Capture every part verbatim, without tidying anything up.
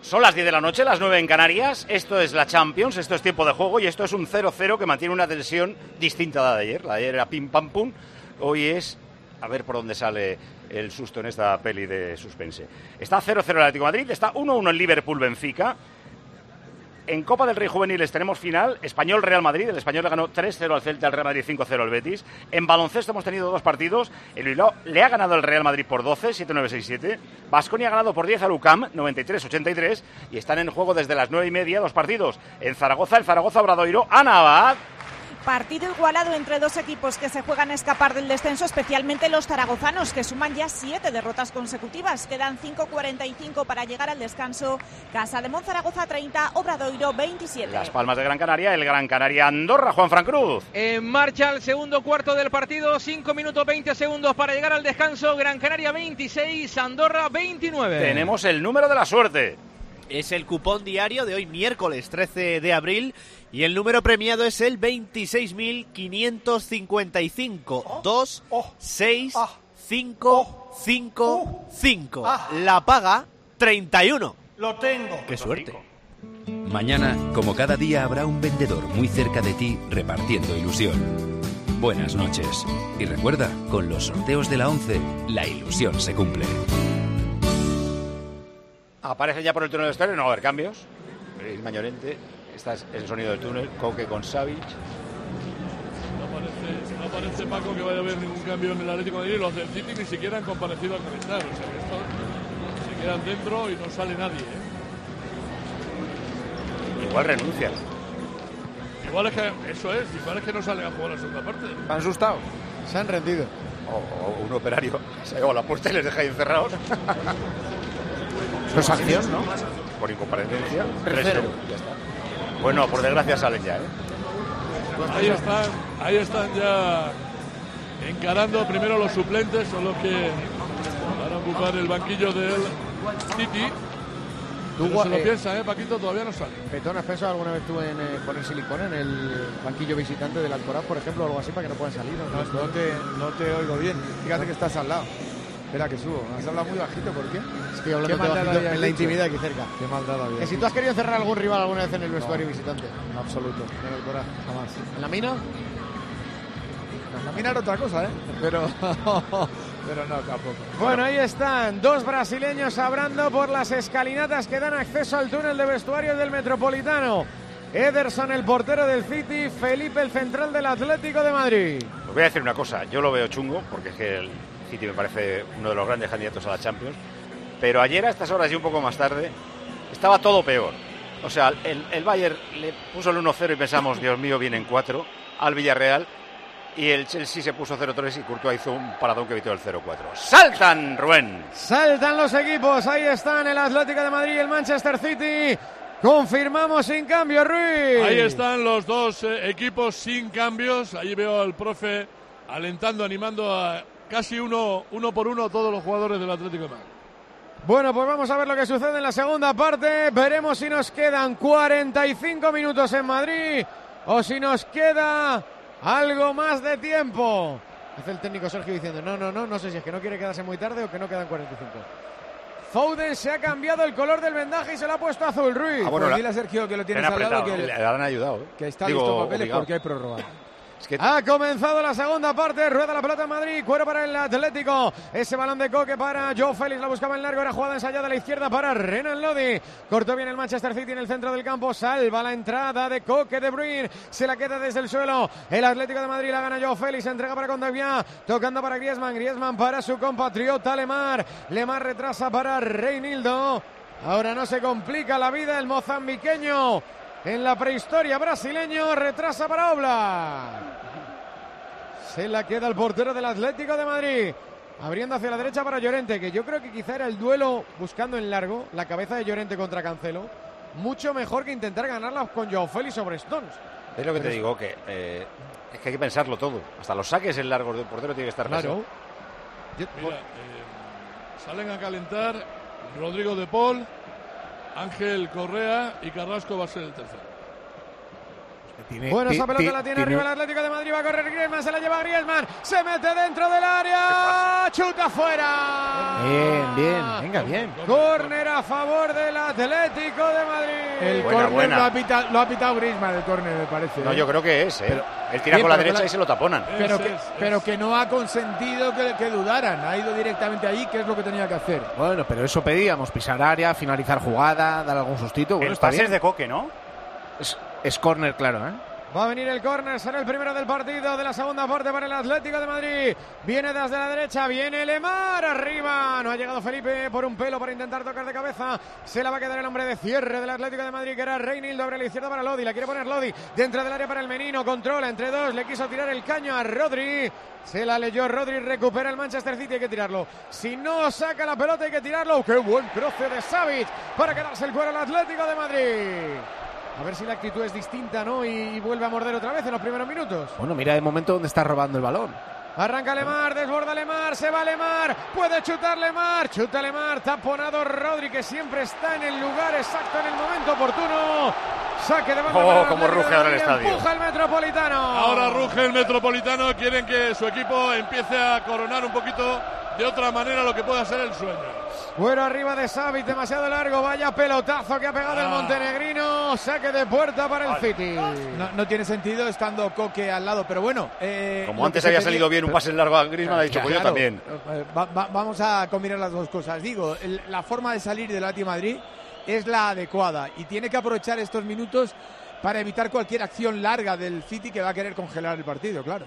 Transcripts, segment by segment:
Son las diez de la noche, las nueve en Canarias. Esto es la Champions, esto es tiempo de juego y esto es un cero cero que mantiene una tensión distinta a la de ayer. La de ayer era pim pam pum. Hoy es a ver por dónde sale el susto en esta peli de suspense. Está cero cero el Atlético de Madrid, está uno uno en Liverpool-Benfica. En Copa del Rey Juveniles tenemos final, Español-Real Madrid. El Español le ganó tres cero al Celta, el Real Madrid cinco cero al Betis. En baloncesto hemos tenido dos partidos. El Bilbao le ha ganado el Real Madrid por doce, siete nueve seis siete. Baskonia ha ganado por diez al U C A M, noventa y tres ochenta y tres. Y están en juego desde las nueve y media dos partidos. En Zaragoza, el Zaragoza-Obradoiro, Ana Abad. Partido igualado entre dos equipos que se juegan a escapar del descenso, especialmente los zaragozanos, que suman ya siete derrotas consecutivas. Quedan cinco cuarenta y cinco para llegar al descanso. Casademón Zaragoza treinta, Obradoiro veintisiete. Las Palmas de Gran Canaria, el Gran Canaria Andorra, Juanfran Cruz. En marcha el segundo cuarto del partido, cinco minutos veinte segundos para llegar al descanso. Gran Canaria veintiséis, Andorra veintinueve. Tenemos el número de la suerte. Es el cupón diario de hoy, miércoles trece de abril, y el número premiado es el veintiséis mil quinientos cincuenta y cinco. dos seis cinco cinco cinco. La paga treinta y uno. Lo tengo. ¡Qué suerte! Mañana, como cada día, habrá un vendedor muy cerca de ti repartiendo ilusión. Buenas noches. Y recuerda, con los sorteos de la once, la ilusión se cumple. Aparece ya por el túnel de vestuario, no va a haber cambios. Isma Llorente, este es el sonido del túnel, Coque con Savic. No parece, no parece, Paco, que vaya a haber ningún cambio en el Atlético de Madrid. Los del City ni siquiera han comparecido al calentar. O sea que estos se quedan dentro y no sale nadie, ¿eh? Igual renuncian. Igual es que, eso es, igual es que no salen a jugar la segunda parte. Han asustado, se han rendido. O, o un operario se ha llevado a la puerta y les deja ahí encerrados. Eso es acción, ¿no? Por incomparecencia. tres cero. Ya está. Bueno, por desgracia salen ya, ¿eh? Ahí están, ahí están ya encarando primero los suplentes, son los que van a ocupar el banquillo del City. Tú, Pero se lo eh, piensa, ¿eh, Paquito? Todavía no sale. Petón, ¿has pensado alguna vez tú en eh, poner silicona en el banquillo visitante del Alcoraz, por ejemplo, o algo así, para que no puedan salir? No, no, te, no te oigo bien. Fíjate que estás al lado. Espera que subo. Has hablado muy bajito, ¿por qué? Estoy hablando bajito en la intimidad aquí cerca. Qué maldad había. Que si tú has querido cerrar algún rival alguna vez en el vestuario No, visitante. En absoluto. En el Alcoraz. Jamás. ¿En la mina? La mina era otra cosa, ¿eh? Pero... Pero no, tampoco. Bueno, ahí están dos brasileños hablando por las escalinatas que dan acceso al túnel de vestuarios del Metropolitano. Ederson, el portero del City, Felipe, el central del Atlético de Madrid. Os voy a decir una cosa, yo lo veo chungo, porque es que el City me parece uno de los grandes candidatos a la Champions, pero ayer a estas horas y un poco más tarde estaba todo peor. O sea, el, el Bayern le puso el uno cero y pensamos, Dios mío, vienen cuatro al Villarreal. Y el Chelsea se puso cero tres y Courtois hizo un paradón que evitó el cero cuatro. ¡Saltan, Rubén! Saltan los equipos, ahí están el Atlético de Madrid y el Manchester City. Confirmamos sin cambio, Ruiz. Ahí están los dos eh, equipos sin cambios. Ahí veo al profe alentando, animando a casi uno, uno por uno a todos los jugadores del Atlético de Madrid. Bueno, pues vamos a ver lo que sucede en la segunda parte. Veremos si nos quedan cuarenta y cinco minutos en Madrid o si nos queda algo más de tiempo. Hace el técnico Sergio diciendo, no, no, no, no sé si es que no quiere quedarse muy tarde o que no quedan cuarenta y cinco. Foden se ha cambiado el color del vendaje y se lo ha puesto azul, Ruiz. Ah, bueno, pues dile a Sergio que lo tienes al lado, que le, le han ayudado, ¿eh? Que está Digo, listo papeles obligado. porque hay prórroga. Es que... Ha comenzado la segunda parte, rueda la pelota en Madrid, cuero para el Atlético, ese balón de Coque para Joe Félix, la buscaba en largo, era jugada ensayada a la izquierda para Renan Lodi, cortó bien el Manchester City en el centro del campo, salva la entrada de Coque, De Bruyne, se la queda desde el suelo, el Atlético de Madrid la gana Joe Félix, entrega para Condovia, tocando para Griezmann, Griezmann para su compatriota Lemar, Lemar retrasa para Reinildo, ahora no se complica la vida el mozambiqueño, en la prehistoria brasileño, retrasa para Oblak. Se la queda el portero del Atlético de Madrid. Abriendo hacia la derecha para Llorente, que yo creo que quizá era el duelo buscando en largo, la cabeza de Llorente contra Cancelo. Mucho mejor que intentar ganarla con Joao Félix sobre Stones. Es lo que te digo, que eh, es que hay que pensarlo todo. Hasta los saques en largo del portero tiene que estar claro. Mira, eh, salen a calentar Rodrigo de Paul, Ángel Correa y Carrasco va a ser el tercero. Tiene, bueno, esa pelota la tiene, tiene arriba el Atlético de Madrid, va a correr Griezmann, se la lleva Griezmann, se mete dentro del área, chuta fuera. Bien, bien, venga, bien. Córner a favor del Atlético de Madrid. El córner lo ha pitado, lo ha pitado Griezmann, el córner, me parece. No, ¿eh? yo creo que es, ¿eh? Pero, él tira bien, con la derecha la, y se lo taponan. Pero, es, que, es, pero es. que no ha consentido que, que dudaran, ha ido directamente allí, que es lo que tenía que hacer. Bueno, pero eso pedíamos, pisar área, finalizar jugada, dar algún sustito. Bueno, el está pase bien. es de Coque, ¿no? Es, es córner, claro, ¿eh? Va a venir el córner, será el primero del partido de la segunda parte para el Atlético de Madrid. Viene desde la derecha, viene Lemar arriba. No ha llegado Felipe por un pelo para intentar tocar de cabeza. Se la va a quedar el hombre de cierre del Atlético de Madrid, que era Reinildo. Abre a la izquierda para Lodi, la quiere poner Lodi dentro del área para el Menino. Controla entre dos, le quiso tirar el caño a Rodri. Se la leyó Rodri, recupera el Manchester City, hay que tirarlo. Si no saca la pelota hay que tirarlo. ¡Qué buen croce de Savic para quedarse el cuero al Atlético de Madrid! A ver si la actitud es distinta, ¿no? Y, y vuelve a morder otra vez en los primeros minutos. Bueno, mira el momento donde está robando el balón. Arranca Lemar, desborda Lemar, se va Lemar, puede chutar Lemar, chuta Lemar, taponado Rodri, que siempre está en el lugar exacto, en el momento oportuno. Saque de banda. Oh, como ruge ahora el estadio. Empuja el Metropolitano. Ahora ruge el Metropolitano, quieren que su equipo empiece a coronar un poquito de otra manera lo que pueda ser el sueño. Bueno, arriba de Savic, demasiado largo, vaya pelotazo que ha pegado ah. el montenegrino, saque de puerta para el City. No, no tiene sentido estando Coque al lado, pero bueno. Eh, Como antes había salido bien un pase largo a Griezmann, ha dicho, claro, pues yo también. Va, va, vamos a combinar las dos cosas. Digo, el, la forma de salir del Atlético de Madrid es la adecuada y tiene que aprovechar estos minutos para evitar cualquier acción larga del City que va a querer congelar el partido, claro.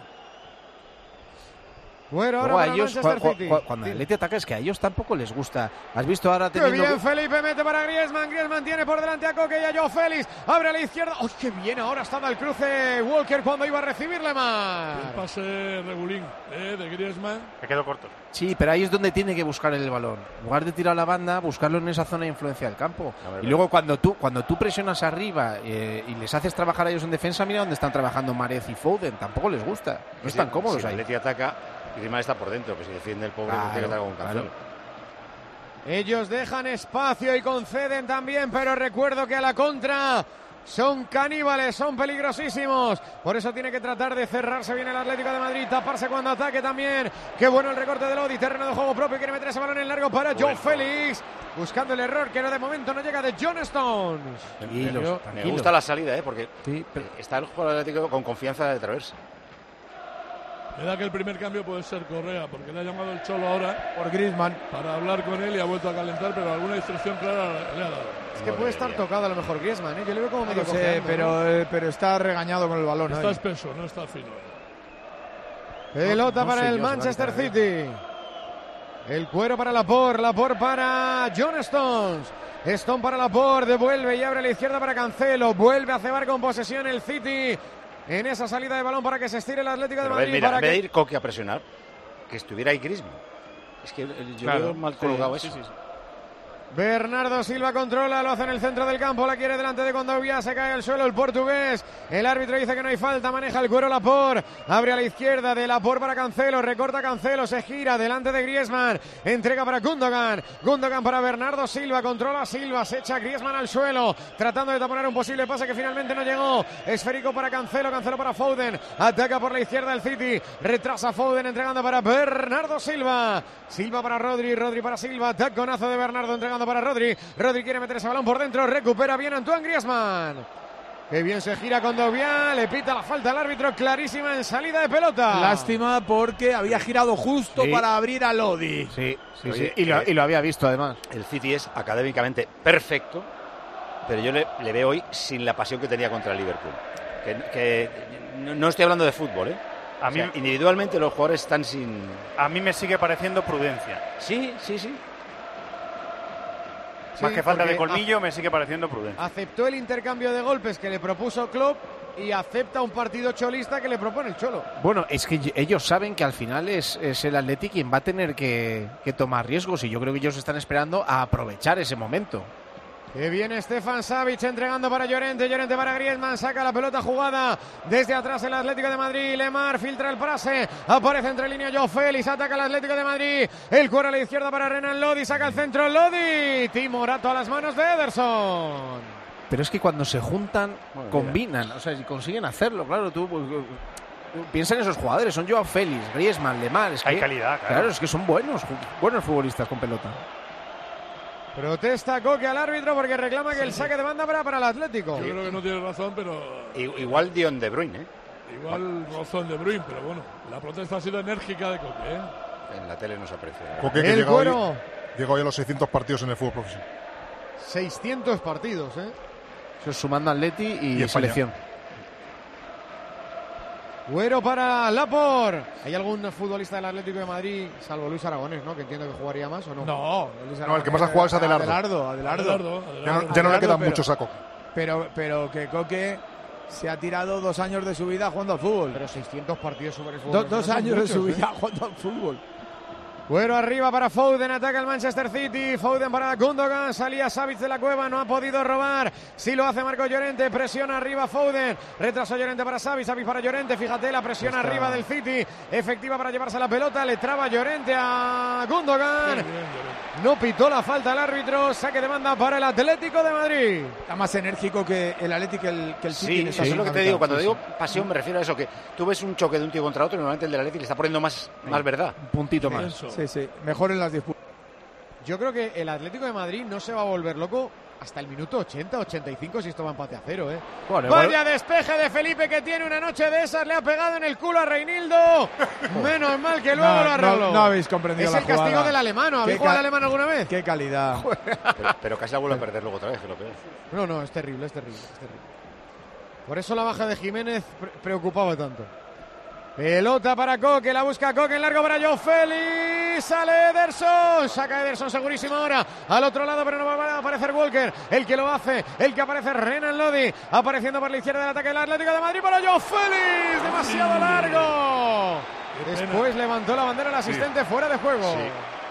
Bueno, ahora para ellos, Manchester cu- City. cu- cuando el Atleti ataca es que a ellos tampoco les gusta. ¿Has visto ahora Qué teniendo... bien, Felipe mete para Griezmann. Griezmann tiene por delante a Coque y a Joao Félix. Abre a la izquierda. ¡Oh, qué bien! Ahora estaba el cruce Walker cuando iba a recibirle más. El pase regulín eh, de Griezmann. Me quedó corto. Sí, pero ahí es donde tiene que buscar el balón. En lugar de tirar a la banda, buscarlo en esa zona de influencia del campo. Ver, y luego cuando tú cuando tú presionas arriba eh, y les haces trabajar a ellos en defensa, mira dónde están trabajando Márez y Foden. Tampoco les gusta. No Sí, están cómodos si ahí. el Atleti ataca, Griezmann está por dentro, que si defiende el pobre, Claro, no tiene que atacar con Cancelo. claro. Ellos dejan espacio y conceden también, pero recuerdo que a la contra son caníbales, son peligrosísimos. Por eso tiene que tratar de cerrarse bien el Atlético de Madrid, taparse cuando ataque también. Qué bueno el recorte de Lodi, terreno de juego propio, quiere meter ese balón en largo para Joao Félix. Buscando el error que no de momento no llega de John Stones. Tranquilos, Me tranquilos. gusta la salida, ¿eh? Porque Sí, pero- está el jugador atlético con confianza de Travers. Me da que el primer cambio puede ser Correa, porque le ha llamado el Cholo ahora Por Griezmann. para hablar con él y ha vuelto a calentar, pero alguna instrucción clara le ha dado. Es que puede estar tocado a lo mejor Griezmann, ¿eh? Yo le veo como No medio lo sé, cojeando, ¿no? pero, eh, pero está regañado con el balón. Está ahí. espeso, no está fino. Pelota No, no para sé el yo, Manchester se va a City. El cuero para Laporte, Laporte para John Stones. Stone para Laporte, devuelve y abre a la izquierda para Cancelo. Vuelve a cebar con posesión el City en esa salida de balón para que se estire el Atlético de Pero a ver, Madrid. mira, para en vez que... de ir Coque a presionar, que estuviera ahí Griezmann. Es que yo Claro, veo mal sí, colocado sí, eso. sí, sí. Bernardo Silva controla, lo hace en el centro del campo, la quiere delante de Condovia, se cae al suelo el portugués. El árbitro dice que no hay falta, maneja el cuero Laporte, abre a la izquierda de Laporte para Cancelo, recorta Cancelo, se gira delante de Griezmann, entrega para Gundogan, Gundogan para Bernardo Silva, controla Silva, se echa Griezmann al suelo, tratando de taponar un posible pase que finalmente no llegó. Esférico para Cancelo, Cancelo para Foden, ataca por la izquierda el City, retrasa Foden entregando para Bernardo Silva, Silva para Rodri, Rodri para Silva, taconazo de Bernardo entregando para Rodri, Rodri quiere meter ese balón por dentro, recupera bien Antoine Griezmann. Qué bien se gira con Condovia, le pita la falta al árbitro, clarísima en salida de pelota. Lástima porque había girado justo Sí. para abrir a Lodi. Sí, sí, Oye, sí. Y, lo, eh, y lo había visto además. El City es académicamente perfecto, pero yo le, le veo hoy sin la pasión que tenía contra el Liverpool. Que, que no, no estoy hablando de fútbol, ¿eh? A O sea, mí- individualmente los jugadores están sin... A mí me sigue pareciendo prudencia. Sí, sí, sí. Más Sí, que falta de porque colmillo, me sigue pareciendo prudencia. Aceptó el intercambio de golpes que le propuso Klopp y acepta un partido cholista que le propone el Cholo. Bueno, es que ellos saben que al final es, es el Atleti quien va a tener que, que tomar riesgos y yo creo que ellos están esperando a aprovechar ese momento. Que viene Stefan Savic entregando para Llorente, Llorente para Griezmann, saca la pelota jugada desde atrás el Atlético de Madrid, Lemar filtra el pase, aparece entre línea Joao Félix, ataca el Atlético de Madrid, el cuero a la izquierda para Renan Lodi, saca el centro Lodi, Timorato a las manos de Ederson. Pero es que cuando se juntan, Bueno, combinan, o sea, y consiguen hacerlo, claro, tú pues, piensa en esos jugadores, son Joao Félix, Griezmann, Lemar, es que, Hay calidad, claro. claro, es que son buenos, buenos futbolistas con pelota. Protesta Coque al árbitro porque reclama que el saque de banda para, para el Atlético. Yo creo que no tiene razón, pero Igual Dion De Bruyne, ¿eh? igual razón de Bruyne, pero bueno, la protesta ha sido enérgica de Coque, ¿eh? En la tele no se aprecia. Coque, que El llega cuero. hoy, llega hoy a los seiscientos partidos en el fútbol profesional. seiscientos partidos, ¿eh? Eso es sumando Atleti y, Y España. selección. Güero para Lapor. ¿Hay algún futbolista del Atlético de Madrid, salvo Luis Aragonés, ¿no? Que entiendo que jugaría más o no? No, Luis No, el que más ha jugado es Adelardo. Adelardo, Adelardo. Adelardo, Ya no, Adelardo. ya no le Adelardo, quedan pero- muchos a Coque. Pero, pero que Coque se ha tirado dos años de su vida jugando al fútbol. Pero seiscientos partidos sobre el fútbol. Do- no dos son años muchos, de su ¿eh? vida jugando al fútbol. Güero arriba para Foden, ataca el Manchester City. Foden para Gundogan, salía Savic de la cueva, no ha podido robar. Sí lo hace Marco Llorente, presiona arriba Foden. Retraso Llorente para Savic, Savic para Llorente. Fíjate la presión Está. arriba del City, efectiva para llevarse la pelota. Le traba Llorente a Gundogan. Bien, bien, Llorente. No pitó la falta el árbitro, saque de banda para el Atlético de Madrid. Está más enérgico que el Atlético que el, que el City. Sí, en esta eso es lo que segunda te digo. mitad. Cuando Sí, digo sí. pasión me refiero a eso, que tú ves un choque de un tío contra otro y normalmente el del Atlético le está poniendo más, más verdad. Un puntito más. Eso. Sí, sí. Mejor en las disputas. Yo creo que el Atlético de Madrid no se va a volver loco hasta el minuto ochenta, ochenta y cinco si esto va empate a cero, ¿eh? Bueno, igual- Vaya despeje de Felipe que tiene una noche de esas, le ha pegado en el culo a Reinildo. Menos mal que luego No, lo arregló. no- no habéis comprendido Es la el castigo jugada. del alemán, ¿no? ¿Habéis Qué jugado al ca- alemán alguna vez? Qué calidad. Pero, pero casi la vuelve a perder luego otra vez, que lo peor. No, no, es terrible, es terrible, es terrible. Por eso la baja de Jiménez pre- preocupaba tanto. Pelota para Coque, la busca Coque en largo para Joao Félix, sale Ederson, saca Ederson segurísimo ahora, al otro lado pero no va a aparecer Walker, el que lo hace, el que aparece Renan Lodi, apareciendo por la izquierda del ataque del Atlético de Madrid para Joao Félix, demasiado largo. Después levantó la bandera el asistente fuera de juego. Sí.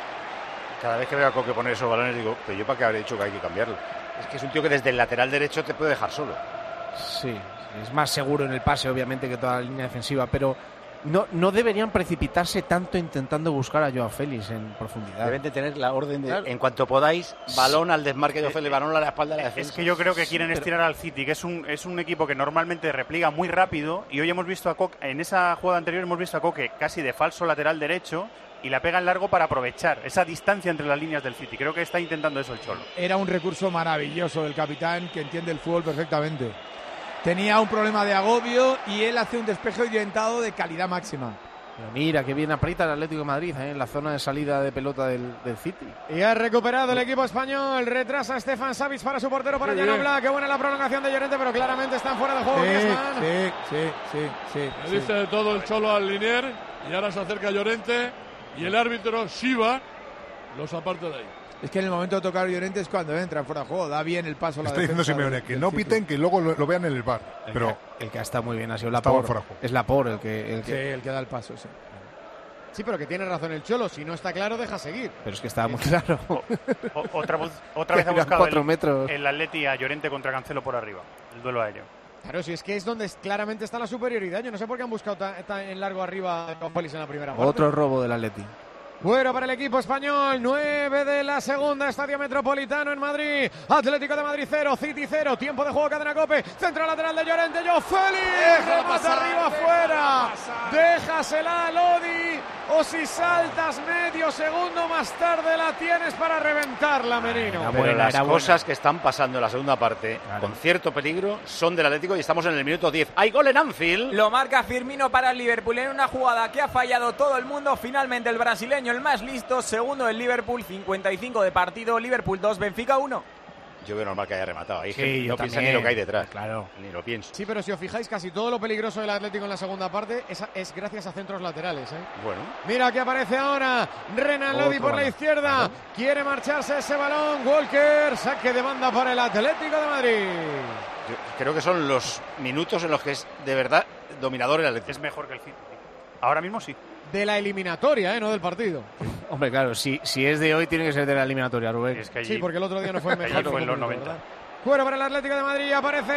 Cada vez que veo a Coque poner esos balones digo, pero yo para qué habré dicho que hay que cambiarlo. Es que es un tío que desde el lateral derecho te puede dejar solo. Sí, es más seguro en el pase, obviamente, que toda la línea defensiva, pero no, no deberían precipitarse tanto intentando buscar a Joao Félix en profundidad. Deben de tener la orden de, Claro. en cuanto podáis, balón al desmarque de Ofele, balón a la espalda de la defensa. Es que yo creo que quieren estirar al City, que es un, es un equipo que normalmente repliega muy rápido, y hoy hemos visto a Coque, en esa jugada anterior hemos visto a Coque casi de falso lateral derecho, y la pega en largo para aprovechar esa distancia entre las líneas del City. Creo que está intentando eso el Cholo. Era un recurso maravilloso del capitán que entiende el fútbol perfectamente. Tenía un problema de agobio y él hace un despeje orientado de calidad máxima. Pero mira, que bien aprieta el Atlético de Madrid, ¿eh? En la zona de salida de pelota del, del City. Y ha recuperado el equipo español. Retrasa a Stefan Savic para su portero, para Qué Jan bien. Oblak. Qué buena la prolongación de Llorente, pero claramente están fuera de juego. Sí, Griezmann. sí, sí, sí, sí, Le sí. dice de todo el Cholo al Linier y ahora se acerca Llorente y el árbitro Shiva los aparta de ahí. Es que en el momento de tocar Llorente es cuando entra fuera de juego. Da bien el paso a la Está diciendo defensa Simeone del- que del no City. piten, que luego lo, lo vean en el bar. El Pero que, el que está muy bien ha sido Estaba Laporte. fuera de juego. Es Laporte el que, el Sí, que el que da el paso, sí. Sí, pero que tiene razón el Cholo. Si no está claro, deja seguir. pero es que estaba muy claro. O- otra, voz- otra vez ha Eran buscado cuatro el, metros. el Atleti a Llorente contra Cancelo por arriba, el duelo aéreo. Claro, si es que es donde es- claramente está la superioridad. Yo no sé por qué han buscado ta- ta- en largo arriba a Félix en la primera parte. Otro robo del Atleti. Bueno para el equipo español, nueve de la segunda, Estadio Metropolitano en Madrid. Atlético de Madrid cero, City cero, tiempo de juego, cadena Cope, centro lateral de Llorente, Joao Félix, remata pasar, arriba afuera, déjasela a Lodi, o si saltas medio segundo más tarde la tienes para reventarla, Merino. Era Pero buena, las era buena. cosas que están pasando en la segunda parte, Claro. con cierto peligro, son del Atlético y estamos en el minuto diez. ¡Hay gol en Anfield! Lo marca Firmino para el Liverpool en una jugada que ha fallado todo el mundo. Finalmente el brasileño, el más listo, segundo del Liverpool, cincuenta y cinco de partido, Liverpool dos, Benfica uno. Yo veo normal que haya rematado. Ahí Sí, gente yo no piensa también. ni lo que hay detrás. Claro. Ni lo pienso. Sí, pero si os fijáis, casi todo lo peligroso del Atlético en la segunda parte es, es gracias a centros laterales, ¿eh? Bueno, Mira que aparece ahora Renan Lodi Otro por la balón. izquierda. Claro. Quiere marcharse ese balón. Walker, saque de banda para el Atlético de Madrid. yo creo que son los minutos en los que es de verdad dominador el Atlético. Es mejor que el City. Ahora mismo sí. De la eliminatoria, ¿eh? No del partido. Hombre, claro, si, si es de hoy, tiene que ser de la eliminatoria, Rubén. Es que allí, Sí, porque el otro día no fue el mejor. allí fue en los momento, noventa. ¿verdad? Fuera para el Atlético de Madrid,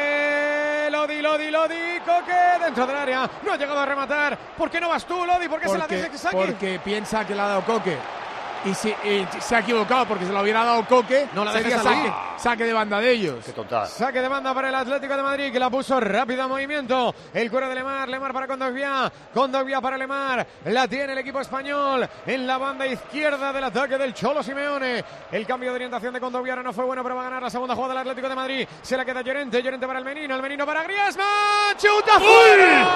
aparece Lodi, Lodi, Lodi, Coque dentro del área, no ha llegado a rematar. ¿Por qué no vas tú, Lodi? ¿Por qué se la Porque, deja que saque? porque piensa que le ha dado Coque. Y si y se ha equivocado porque se lo hubiera dado Coque, no la sería dejes salir. saque, saque de banda de ellos. Qué tontada. Saque de banda para el Atlético de Madrid, que la puso rápida en movimiento. El cuero de Lemar, Lemar para Kondogbia, Kondogbia para Lemar. La tiene el equipo español en la banda izquierda del ataque del Cholo Simeone. El cambio de orientación de Kondogbia ahora no fue bueno, pero va a ganar la segunda jugada del Atlético de Madrid. Se la queda Llorente, Llorente para el Menino, el Menino para Griezmann. ¡Chuta fuera!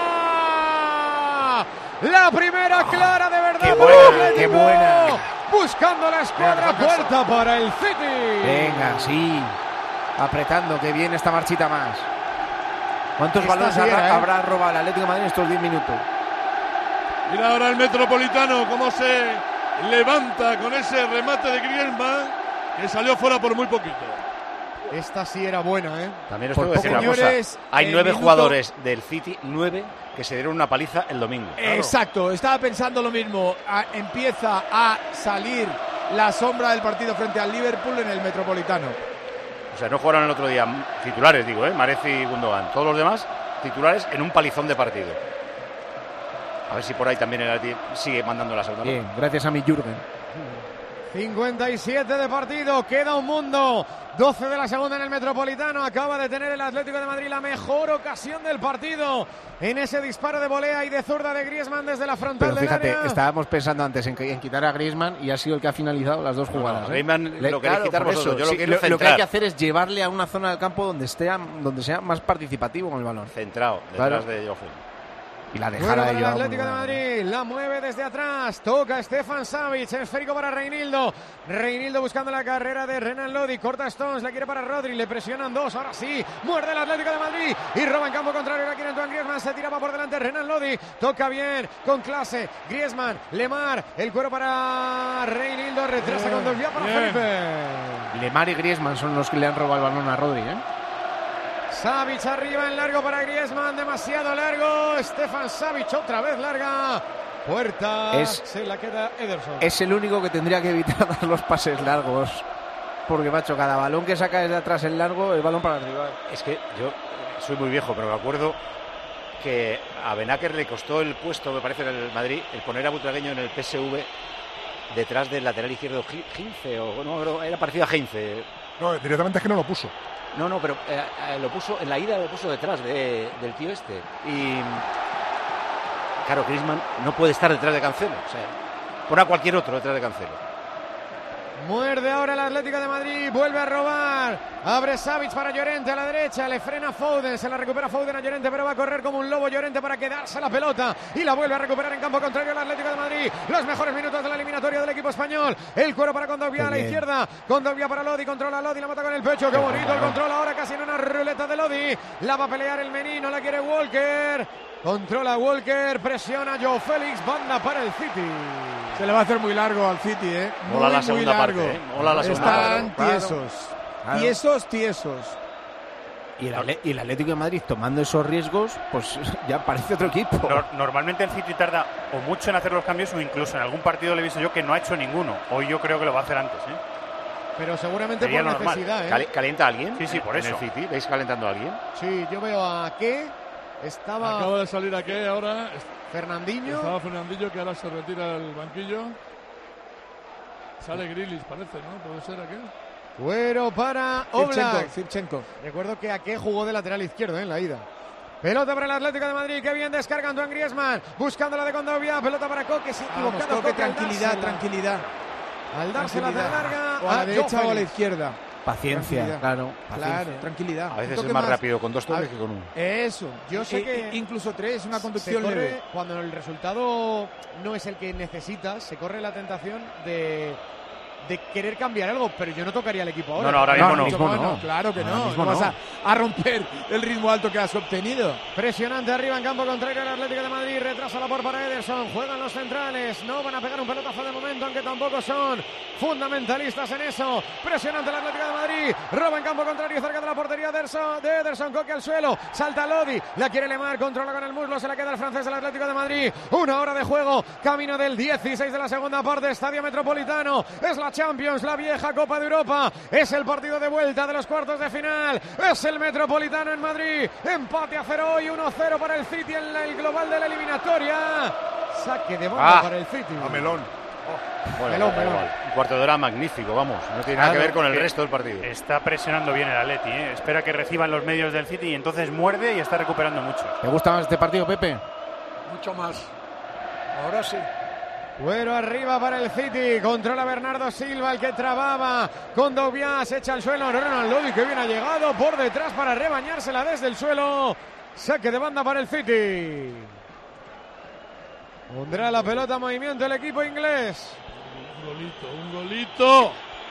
La primera clara de verdad. ¡Qué para buena, el Atlético. qué buena! Buscando la escuadra, puerta para el City. Venga, sí. Apretando, que viene esta marchita más. ¿Cuántos Esta balones sí habrá, era, ¿eh? habrá robado el Atlético de Madrid en estos diez minutos? Mira ahora el Metropolitano cómo se levanta con ese remate de Griezmann, que salió fuera por muy poquito. Esta sí era buena, ¿eh? También os Por tengo que decir una poco. cosa. Señores, Hay el nueve minuto- jugadores del City, nueve, que se dieron una paliza el domingo. Exacto, estaba pensando lo mismo. A- empieza a salir la sombra del partido frente al Liverpool en el Metropolitano. O sea, no jugaron el otro día titulares, digo, ¿eh? Marezi y Gundogan. Todos los demás titulares en un palizón de partido. A ver si por ahí también el Atleti sigue mandando la segunda. Bien, gracias a mi Jürgen. cincuenta y siete de partido, queda un mundo. doce de la segunda en el Metropolitano. Acaba de tener el Atlético de Madrid la mejor ocasión del partido en ese disparo de volea y de zurda de Griezmann desde la frontal Pero del fíjate, área. estábamos pensando antes en, en quitar a Griezmann y ha sido el que ha finalizado las dos jugadas. no, ¿eh? Griezmann lo queréis quitar por vosotros, eso, yo lo sí, quiero lo, lo que hay centrar. que hacer es llevarle a una zona del campo donde esté, donde sea más participativo con el balón. Centrado, detrás Claro. de Joffrey. Y la Bueno dejada para de el Joao, Atlético de muy buena. Madrid, la mueve desde atrás, toca Stefan Savic, esférico para Reinildo, Reinildo buscando la carrera de Renan Lodi, corta Stones, la quiere para Rodri, le presionan dos, ahora sí, muerde el Atlético de Madrid y roba en campo contrario, la quiere Antoine Griezmann, se tiraba por delante Renan Lodi, toca bien, con clase, Griezmann, Lemar, el cuero para Reinildo, retrasa con dos vías para bien. Felipe. Lemar y Griezmann son los que le han robado el balón a Rodri, ¿eh? Savic arriba en largo para Griezmann, demasiado largo, Stefan Savic otra vez larga, puerta, Es- se la queda Ederson. Es el único que tendría que evitar dar los pases largos. Porque, macho, cada balón que saca desde atrás el largo, el balón para el rival. Es que yo soy muy viejo, pero me acuerdo que a Benaker le costó el puesto, me parece, en el Madrid, el poner a Butragueño en el P S V detrás del lateral izquierdo Heinze, o no, era parecido a Heinze. No, directamente es que no lo puso. No, no, pero eh, eh, lo puso en la ida, lo puso detrás de- del tío este. Y claro, Griezmann no puede estar detrás de Cancelo. O sea, pon a cualquier otro detrás de Cancelo. Muerde ahora el Atlético de Madrid, vuelve a robar, abre Savic para Llorente a la derecha, le frena Foden, se la recupera Foden a Llorente, pero va a correr como un lobo Llorente para quedarse la pelota y la vuelve a recuperar en campo contrario el Atlético de Madrid. Los mejores minutos de la eliminatoria del equipo español, el cuero para Kondogbia a la Qué bien. izquierda, Kondogbia para Lodi, controla a Lodi, la mata con el pecho, qué bonito el control ahora casi en una ruleta de Lodi, la va a pelear el Menino, la quiere Walker, controla Walker, presiona Joe Félix, banda para el City. Se le va a hacer muy largo al City, ¿eh? Mola Muy, la muy segunda largo. parte, ¿eh? Mola la segunda Están parte. tiesos. Claro. Tiesos, tiesos. Y el, Atle- y el Atlético de Madrid tomando esos riesgos, pues ya parece otro equipo. Nor- Normalmente el City tarda o mucho en hacer los cambios o incluso en algún partido le he visto yo que no ha hecho ninguno. Hoy yo creo que lo va a hacer antes, ¿eh? Pero seguramente Sería por normal. necesidad, ¿eh? Cali- ¿Calienta a alguien? Sí, sí, por en eso. el City, ¿veis calentando a alguien? Sí, yo veo a qué estaba Acaba de salir aquí ahora. Fernandinho. Estaba Fernandinho, que ahora se retira del banquillo. Sale Grilis, parece, ¿no? Puede ser aquel. Cuero para Oblak. Zivchenko, Zivchenko. Recuerdo que Ake jugó de lateral izquierdo, ¿eh? En la ida. Pelota para el Atlético de Madrid, que bien descarga Antoine Griezmann, buscando la de Kondogbia, pelota para Coque, se ha Vamos, equivocado Coque, Coque al tranquilidad, dársela. tranquilidad. Al dársela de Tranquilidad. larga O a la a derecha Joe o a la Félix. izquierda. Paciencia, Tranquilidad. claro. Claro, Paciencia. tranquilidad. A Un veces es toque más rápido con dos toques A- que con uno. Eso, yo sé I- que i- incluso tres, una se conducción corre leve. cuando el resultado no es el que necesitas, se corre la tentación de, de querer cambiar algo, pero yo no tocaría al equipo ahora. No, no, ahora mismo no. mismo No, no. claro que Ahora no. mismo No vas no. a, a romper el ritmo alto que has obtenido. Presionante arriba en campo contrario al Atlético de Madrid, retrasa la por para Ederson, juegan los centrales, no van a pegar un pelotazo de momento, aunque tampoco son fundamentalistas en eso. Presionante el Atlético de Madrid, roba en campo contrario cerca de la portería de Ederson, de Ederson, Coque al suelo, salta Lodi, la quiere Lemar, controla con el muslo, se la queda el francés del Atlético de Madrid. Una hora de juego, camino del dieciséis de la segunda parte, Estadio Metropolitano, es la Champions, la vieja Copa de Europa, es el partido de vuelta de los cuartos de final, es el Metropolitano en Madrid, empate a cero hoy, uno cero para el City en la- el global de la eliminatoria, saque de banda Ah, para el City. A melón. Bueno, melón, da melón. igual. Un cuarto de hora magnífico, vamos. No tiene nada que ver con el resto del partido. Está presionando bien el Atleti, ¿eh? Espera que reciban los medios del City y entonces muerde y está recuperando mucho. ¿Te gusta más este partido, Pepe? Mucho más. Ahora sí. Cuero arriba para el City, controla Bernardo Silva, el que trababa con Doubia, se echa al suelo Renan Lodi, que bien ha llegado por detrás para rebañársela desde el suelo. Saque de banda para el City. Pondrá la pelota en movimiento el equipo inglés. Un golito, un golito.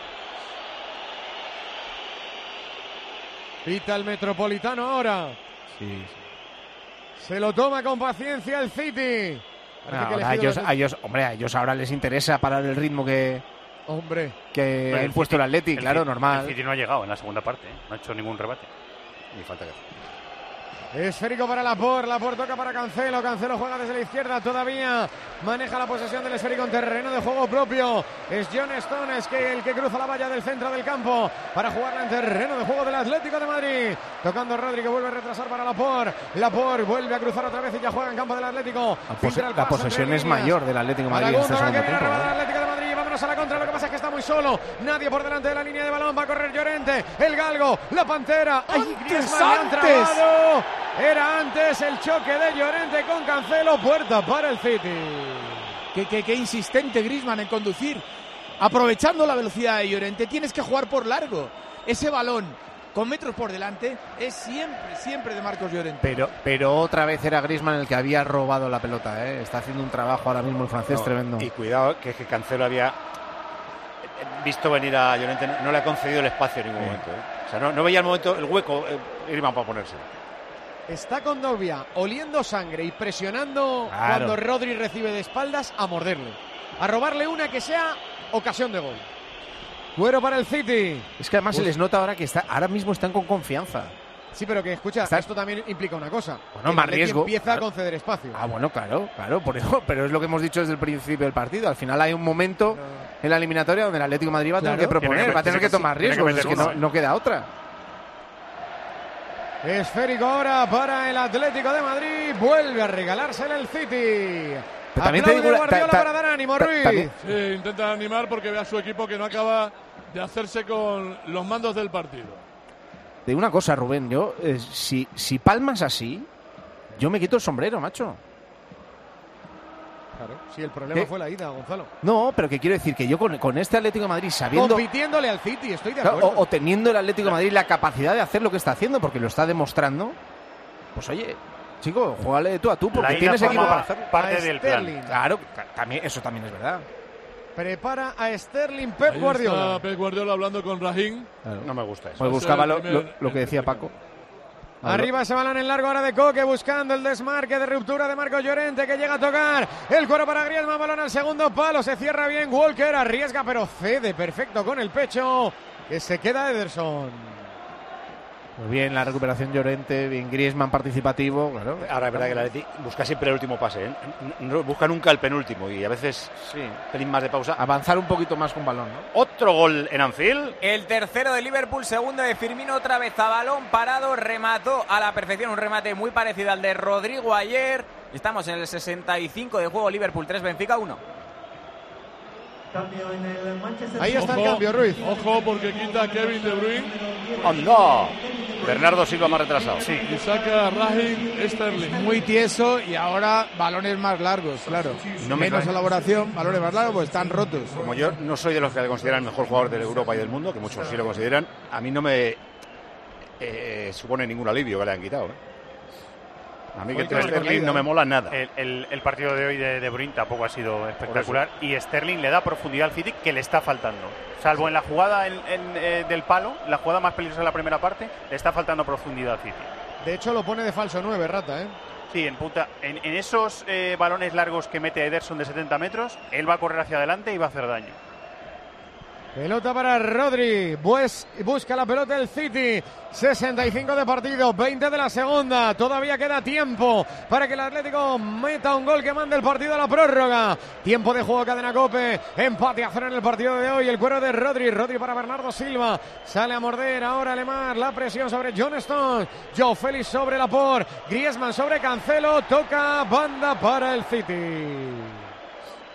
Pita el Metropolitano ahora. Sí. Se lo toma con paciencia el City. No, ahora a, ellos, a ellos, hombre, a ellos ahora les interesa parar el ritmo que, hombre, que Pero ha impuesto el Athletic, claro, City, normal. El City no ha llegado en la segunda parte, ¿eh? No ha hecho ningún rebate. Ni falta que hacer. Esférico para Laporte, Laporte toca para Cancelo, Cancelo juega desde la izquierda todavía, maneja la posesión del esférico en terreno de juego propio, es John Stones que el que cruza la valla del centro del campo para jugarla en terreno de juego del Atlético de Madrid, tocando Rodri que vuelve a retrasar para Laporte, Laporte vuelve a cruzar otra vez y ya juega en campo del Atlético. La, pos la posesión es mayor del Atlético de Madrid en este segundo tiempo. Atlético de Madrid, vámonos a la contra, lo que pasa es que está muy solo, nadie por delante de la línea de balón, va a correr Llorente, el galgo, la pantera, ¡ay, Griezmann, antes! Era antes el choque de Llorente con Cancelo, puerta para el City. Qué, qué, qué insistente Griezmann en conducir. Aprovechando la velocidad de Llorente, tienes que jugar por largo. Ese balón con metros por delante es siempre, siempre de Marcos Llorente. Pero, pero otra vez era Griezmann el que había robado la pelota, ¿eh? Está haciendo un trabajo ahora mismo el francés No, tremendo. Y cuidado, que es que Cancelo había visto venir a Llorente, no, no le ha concedido el espacio en ningún Sí. momento, ¿eh? O sea, no, no veía el momento, el hueco, eh, Griezmann para ponerse. Está con Doubia, oliendo sangre y presionando Claro. cuando Rodri recibe de espaldas a morderle. A robarle una que sea ocasión de gol. Cuero para el City. Es que además Uf. se les nota ahora que está, ahora mismo están con confianza. Sí, pero que escucha, Está- esto también implica una cosa. Bueno, que más el Atleti riesgo, empieza claro. a conceder espacio. Ah, bueno, claro, claro, por eso, pero es lo que hemos dicho desde el principio del partido. Al final hay un momento en la eliminatoria donde el Atlético de Madrid va a tener Claro. que proponer, Tiene que- va a tener tiene que que- tomar tiene que riesgos, meter es que no, uno, ¿eh? no queda otra. Esférico ahora para el Atlético de Madrid. Vuelve a regalársela el City. Pero también te Aplaude digo una- Guardiola ta- ta- para dar ánimo, ta- Ruiz. también- Sí, intenta animar porque ve a su equipo que no acaba de hacerse con los mandos del partido. Te digo una cosa, Rubén, yo, eh, si, si palmas así, yo me quito el sombrero, macho. Claro, sí, el problema ¿Qué? fue la ida, Gonzalo. No, pero que quiero decir que yo con, con este Atlético de Madrid, sabiendo Compitiéndole al City, estoy de claro, acuerdo. o, o teniendo el Atlético de Madrid la capacidad de hacer lo que está haciendo, porque lo está demostrando, pues oye, chico, juégale de tú a tú, porque La ida tienes equipo forma para hacerlo. parte A del Sterling. plan. Claro, ca- también, eso también es verdad. Prepara a Sterling Pep Ahí Guardiola. está Pep Guardiola hablando con Raheem. Claro. No me gusta eso. Pues Va a ser buscaba el lo, primer- lo- lo que decía Paco. Arriba ese balón en largo ahora de Coque buscando el desmarque de ruptura de Marcos Llorente que llega a tocar el cuero para Griezmann, balón al segundo palo, se cierra bien Walker, arriesga pero cede perfecto con el pecho, que se queda Ederson. Muy bien la recuperación Llorente, bien Griezmann participativo, claro. Ahora es verdad que el Atleti busca siempre el último pase, ¿eh? No busca nunca el penúltimo y a veces Sí. un pelín más de pausa. Avanzar un poquito más con balón, ¿no? Otro gol en Anfield. El tercero de Liverpool, segundo de Firmino, otra vez a balón parado, remató a la perfección, un remate muy parecido al de Rodrigo ayer. Estamos en el sesenta y cinco de juego, Liverpool tres, Benfica uno. Ahí está el Ojo, cambio, Ruiz. Ojo, porque quita a Kevin De Bruyne ¡Anda! Bernardo Silva más retrasado. sí. y saca a Raheem Sterling. Muy tieso y ahora balones más largos, claro. No me Menos cae. elaboración, balones más largos, pues están rotos. Como yo no soy de los que le consideran el mejor jugador de Europa y del mundo, que muchos sí lo consideran, a mí no me eh, supone ningún alivio que le han quitado. ¿eh? A mí que el Cuéntanos por la Sterling ida, no me ¿eh? mola nada. El, el- el partido de hoy de De Bruyne tampoco ha sido espectacular y Sterling le da profundidad al City que le está faltando. Salvo en la jugada en- en, eh, del palo, la jugada más peligrosa de la primera parte, le está faltando profundidad al City. De hecho lo pone de falso nueve, Rata, ¿eh? Sí, en, punta, en, en esos eh, balones largos que mete Ederson de setenta metros, él va a correr hacia adelante y va a hacer daño. Pelota para Rodri, pues busca la pelota el City, sesenta y cinco de partido, veinte de la segunda, todavía queda tiempo para que el Atlético meta un gol que mande el partido a la prórroga, tiempo de juego cadena Cope, empate a cero en el partido de hoy, el cuero de Rodri, Rodri para Bernardo Silva, sale a morder ahora Lemar, la presión sobre John Stones, Joe Félix sobre Laporte, Griezmann sobre Cancelo, toca banda para el City.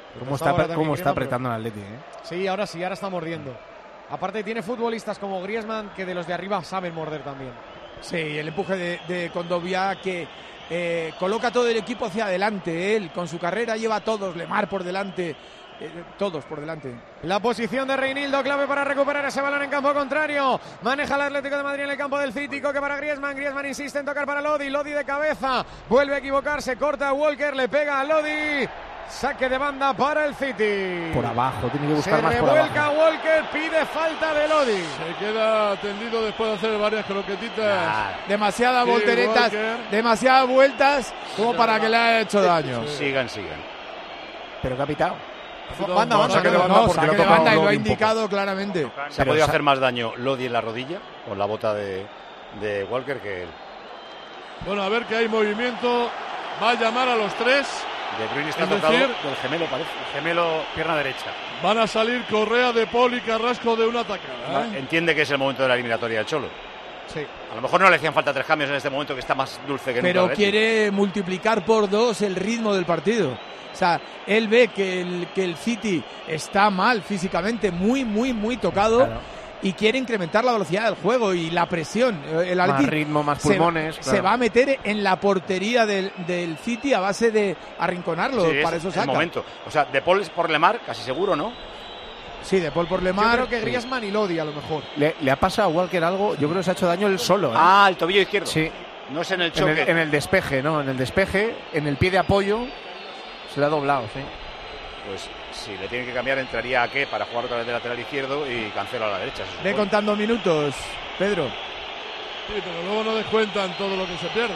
¿Cómo está, cómo está apretando el Atleti? ¿eh? Sí, ahora sí, ahora está mordiendo. Aparte tiene futbolistas como Griezmann que de los de arriba saben morder también. Sí, el empuje de, de Condovia que eh, coloca todo el equipo hacia adelante. Él con su carrera lleva a todos, Lemar por delante, eh, todos por delante. La posición de Reinildo, clave para recuperar ese balón en campo contrario. Maneja el Atlético de Madrid en el campo del City. Coque para Griezmann. Griezmann insiste en tocar para Lodi. Lodi de cabeza. Vuelve a equivocarse. Corta a Walker. Le pega a Lodi. Saque de banda para el City. Por abajo, tiene que buscar Se más por revuelca abajo. Walker, pide falta de Lodi. Se queda tendido después de hacer varias croquetitas. Ah, demasiadas Sí, volteretas, Walker. demasiadas vueltas como para que le haya hecho daño. Sigan, sigan. Pero que ha pitado. Banda, No, banda, saque de no, banda no, porque saque lo de ha tocado banda y lo ha Lodi un poco. indicado claramente. Se ha Pero podido sa- hacer más daño Lodi en la rodilla con la bota de, de Walker que él. Bueno, a ver que hay movimiento. Va a llamar a los tres. De Bruyne está Es tocado decir, del gemelo, parece. Gemelo, pierna derecha. Van a salir Correa, De Paul y Carrasco de una atacada. ¿eh? Entiende que es el momento de la eliminatoria del Cholo. Sí. A lo mejor no le hacían falta tres cambios en este momento que está más dulce que Pero nunca. quiere multiplicar por dos el ritmo del partido. O sea, él ve que el, que el City está mal físicamente, muy, muy, muy tocado. Claro. Y quiere incrementar la velocidad del juego y la presión. El Más Atleti ritmo, más se- pulmones. Se, claro. va a meter en la portería del, del City a base de arrinconarlo. Sí, es para eso el saca. momento. O sea, De Paul es por Lemar, casi seguro, ¿no? Sí, De Paul por Yo Lemar. creo que Griezmann y Lodi a lo mejor. Le, le ha pasado a Walker algo, yo creo que se ha hecho daño él solo. ¿eh? Ah, el tobillo izquierdo. Sí, No es en el en choque. el, en el despeje, ¿no? En el despeje, en el pie de apoyo, se le ha doblado, sí. Pues si le tienen que cambiar, entraría a qué para jugar otra vez de lateral izquierdo y Cancelo a la derecha. se Ve supone. contando minutos, Pedro. Sí, pero luego no descuentan todo lo que se pierde.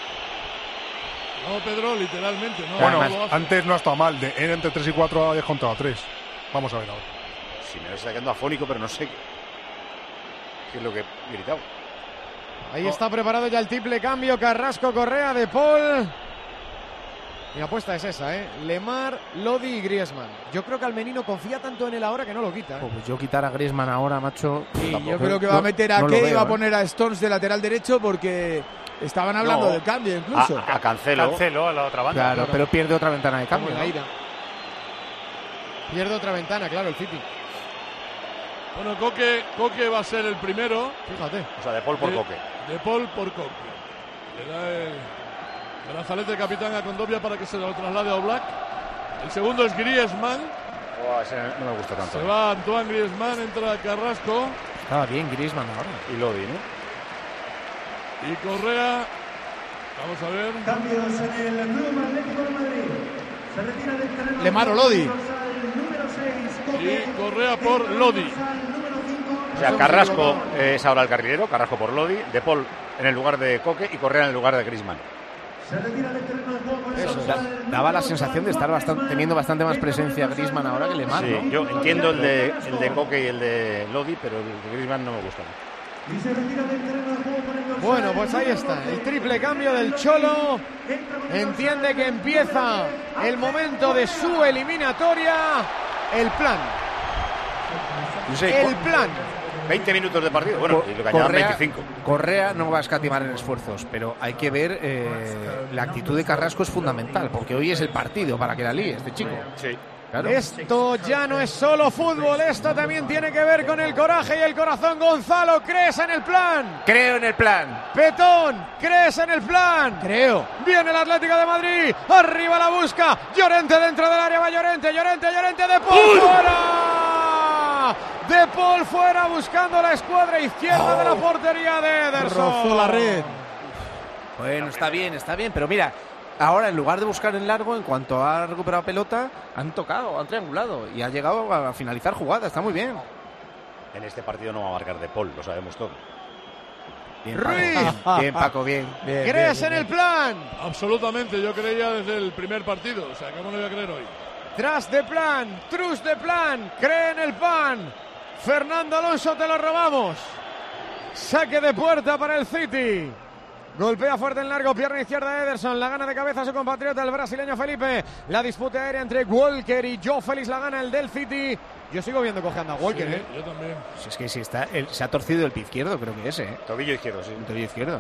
No, Pedro, literalmente. No, Bueno, no lo hace. antes no ha estado mal. De, era entre tres y cuatro, ha descontado a tres. Vamos a ver ahora. Sí, me está quedando afónico, pero no sé qué, qué es lo que he gritado. Ahí está preparado ya el triple cambio. Carrasco, Correa, De Paul. Mi apuesta es esa, ¿eh? Lemar, Lodi y Griezmann. Yo creo que Almenino confía tanto en él ahora que no lo quita. ¿eh? Pues yo quitar a Griezmann ahora, macho. Y tampoco- yo creo que no- va a meter a no lo Key y veo, va a ¿eh? poner a Stones de lateral derecho porque estaban hablando No. del cambio incluso. A, a Cancelo. Cancelo a la otra banda. Claro, pero pierde otra ventana de Como cambio. en la ¿no? ida. Pierde otra ventana, claro, el City. Bueno, Coque, Coque va a ser el primero. Fíjate. O sea, De Paul por De- Coque. De Paul por Coque. Le da el brazalete de capitán a Condovia para que se lo traslade a Oblak. El segundo es Griezmann. Oh, ese no me gusta tanto. Se va Antoine Griezmann, entra Carrasco Estaba bien Griezmann ahora. Y Lodi, ¿no? y Correa. Vamos a ver. Cambios en el Club Atlético de Madrid. Se retira del terreno. Lemar o Lodi. Número seis, Y Correa por Lodi. O sea, Carrasco es ahora el carrilero, Carrasco por Lodi, De Paul en el lugar de Coque y Correa en el lugar de Griezmann. Se retira del terreno de juego. Eso, da- daba la sensación de estar bastante, teniendo bastante más presencia Griezmann ahora que Lemar, Sí, ¿no? yo entiendo el de, el de Coque y el de Lodi, pero el de Griezmann no me gusta. Y se retira del terreno de juego por el dorsal. Bueno, pues ahí está. El triple cambio del Cholo. Entiende que empieza el momento de su eliminatoria. El plan. No sé, El plan. veinte minutos de partido, bueno, y lo que añadan Correa, veinticinco. Correa no va a escatimar en esfuerzos, pero hay que ver eh, la actitud de Carrasco es fundamental, porque hoy es el partido para que la líe este chico. Sí. Claro. Esto ya no es solo fútbol, esto también tiene que ver con el coraje y el corazón. Gonzalo, ¿crees en el plan? Creo en el plan. Petón, ¿crees en el plan? Creo. Viene el Atlético de Madrid, arriba la busca, Llorente dentro del área, va Llorente, Llorente, Llorente, De Paul fuera. De Paul fuera buscando la escuadra izquierda de la portería de Ederson. Rozó la red. Bueno, está bien, está bien, pero mira, ahora en lugar de buscar en largo, en cuanto ha recuperado pelota, han tocado, han triangulado y ha llegado a finalizar jugada, está muy bien. En este partido no va a marcar De Paul, lo sabemos todo. Bien, Ruiz. Paco, bien, Paco, bien. Bien, ¿Crees bien, en bien. el plan? Absolutamente, yo creía desde el primer partido. O sea, ¿cómo no voy a creer hoy? Tras de plan, trus de plan, cree en el pan. Fernando Alonso, te lo robamos. Saque de puerta para el City. Golpea fuerte en largo, pierna izquierda de Ederson, la gana de cabeza a su compatriota, el brasileño Felipe. La disputa aérea entre Walker y Joe Félix, la gana el del City. Yo sigo viendo cojeando a Walker, Sí, ¿eh? yo también. Si es que si está, el- se ha torcido el pie izquierdo, creo que ese, ¿eh? Tobillo izquierdo, sí. El tobillo izquierdo.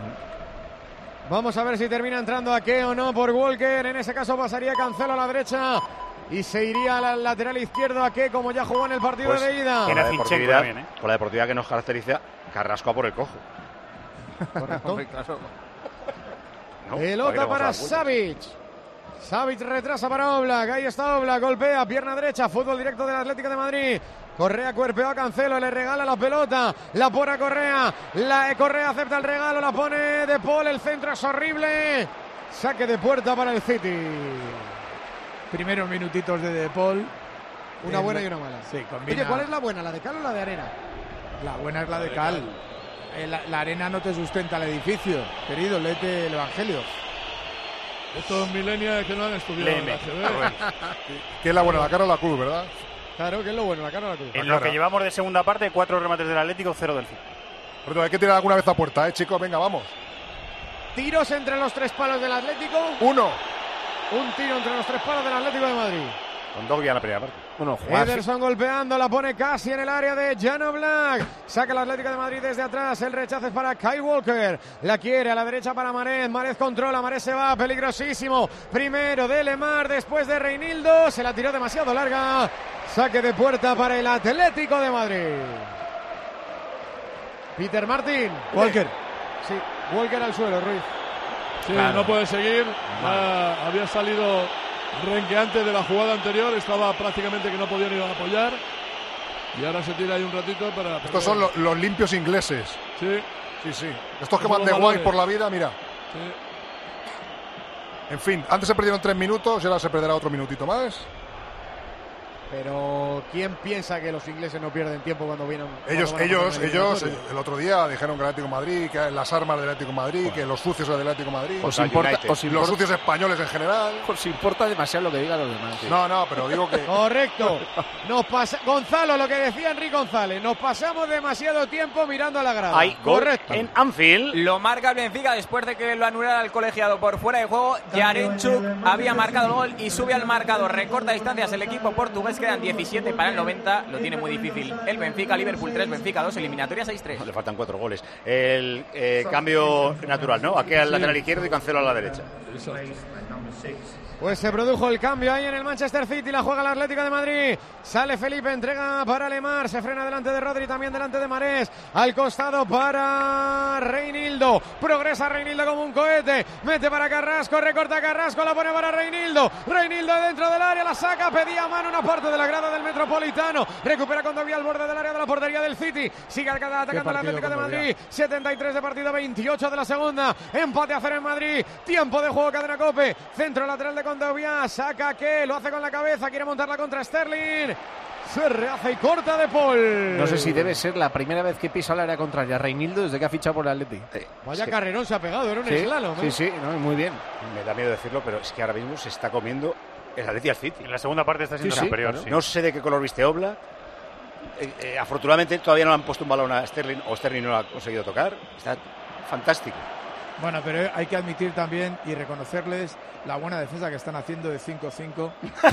Vamos a ver si termina entrando a qué o no por Walker. En ese caso pasaría Cancelo a la derecha. y se iría al lateral izquierdo a que, como ya jugó en el partido Pues, de ida. Con la, deportividad, también, ¿eh? Con la deportividad que nos caracteriza, Carrasco a por el cojo. Correcto. No, Pelota para Savic. Savic retrasa para Oblak. Ahí está Oblak. Golpea, pierna derecha. Fútbol directo del Atlético de Madrid. Correa cuerpeó a Cancelo, le regala la pelota, la pone a Correa, la Correa acepta el regalo, la pone De Paul, el centro es horrible. Saque de puerta para el City. Primeros minutitos de De Paul. Una buena y una mala. Sí, combina. Oye, ¿cuál es la buena? ¿La de cal o la de arena? La buena es la de cal. La, la arena no te sustenta el edificio, querido, léete el Evangelio. Estos millennials que no han estudiado en la C B. ¿Qué es la buena, la cara o la cruz, verdad? Claro, que es lo bueno, la cara o la cruz. En lo que llevamos de segunda parte, cuatro remates del Atlético, cero del City. Pero hay que tirar alguna vez a puerta, ¿eh, chicos? Venga, vamos. Tiros entre los tres palos del Atlético. Uno. Un tiro entre los tres palos del Atlético de Madrid. Con Dogbia en la primera parte. Bueno, Ederson golpeando, la pone casi en el área de Jan Oblak. Saca el Atlético de Madrid desde atrás. El rechazo es para Kyle Walker. La quiere a la derecha para Marez. Marez controla, Marez se va, peligrosísimo. Primero de Lemar, después de Reinildo. Se la tiró demasiado larga. Saque de puerta para el Atlético de Madrid. Peter Martin. Walker. Sí, Walker al suelo, Ruiz. Sí, claro. No puede seguir. Ya había salido renqueante de la jugada anterior. Estaba prácticamente que no podía ni apoyar. Y ahora se tira ahí un ratito para... Estos son los, los limpios ingleses. Sí. Sí, sí. Estos que van de guay por la vida, mira. Sí. En fin, antes se perdieron tres minutos y ahora se perderá otro minutito más. Pero ¿quién piensa que los ingleses no pierden tiempo cuando vienen? Ellos, cuando ellos, ellos, el otro día dijeron que el Atlético de Madrid, que las armas del Atlético de Madrid, bueno. que los sucios del Atlético de Madrid, os importa, os importa, los sucios españoles en general. Os importa demasiado lo que digan los demás. Sí. No, no, pero digo que... Correcto. Nos pasa... Gonzalo, lo que decía Enrique González, nos pasamos demasiado tiempo mirando a la grada. Hay correcto. En Anfield. Lo marca el Benfica después de que lo anulara el colegiado por fuera de juego. Yarenchuk había marcado el gol y sube al marcador. Recorta distancias el equipo portugués, quedan diecisiete para el noventa, lo tiene muy difícil el Benfica. Liverpool tres, Benfica dos, eliminatoria seis tres. Le faltan cuatro goles. El eh, cambio natural, ¿no? Aquí al lateral izquierdo y Cancelo a la derecha. Pues se produjo el cambio ahí en el Manchester City, la juega el Atlético de Madrid. Sale Felipe, entrega para Lemar, se frena delante de Rodri, también delante de Marés. Al costado para Reinildo, progresa Reinildo como un cohete, mete para Carrasco, recorta Carrasco, la pone para Reinildo. Reinildo dentro del área, la saca, pedía a mano una parte de la grada del Metropolitano. Recupera cuando había al borde del área de la portería del City. Sigue atacando el Atlético de Madrid. setenta y tres de partido, veintiocho de la segunda. Empate a cero en Madrid. Tiempo de juego, Cadena Cope. Centro lateral de Condovia, saca que lo hace con la cabeza, quiere montarla contra Sterling. Se rehace y corta De Paul. No sé si debe ser la primera vez que pisa el área contraria Reinildo desde que ha fichado por el Atleti. Eh, Vaya sí. carrerón se ha pegado, era un sí, slalom. Sí, sí, no, muy bien. Me da miedo decirlo, pero es que ahora mismo se está comiendo el Atleti al City. En la segunda parte está siendo sí, superior. Sí, claro. Sí. No sé de qué color viste Oblak. Eh, eh, afortunadamente todavía no le han puesto un balón a Sterling, o Sterling no lo ha conseguido tocar. Está fantástico. Bueno, pero hay que admitir también y reconocerles la buena defensa que están haciendo de cinco cinco.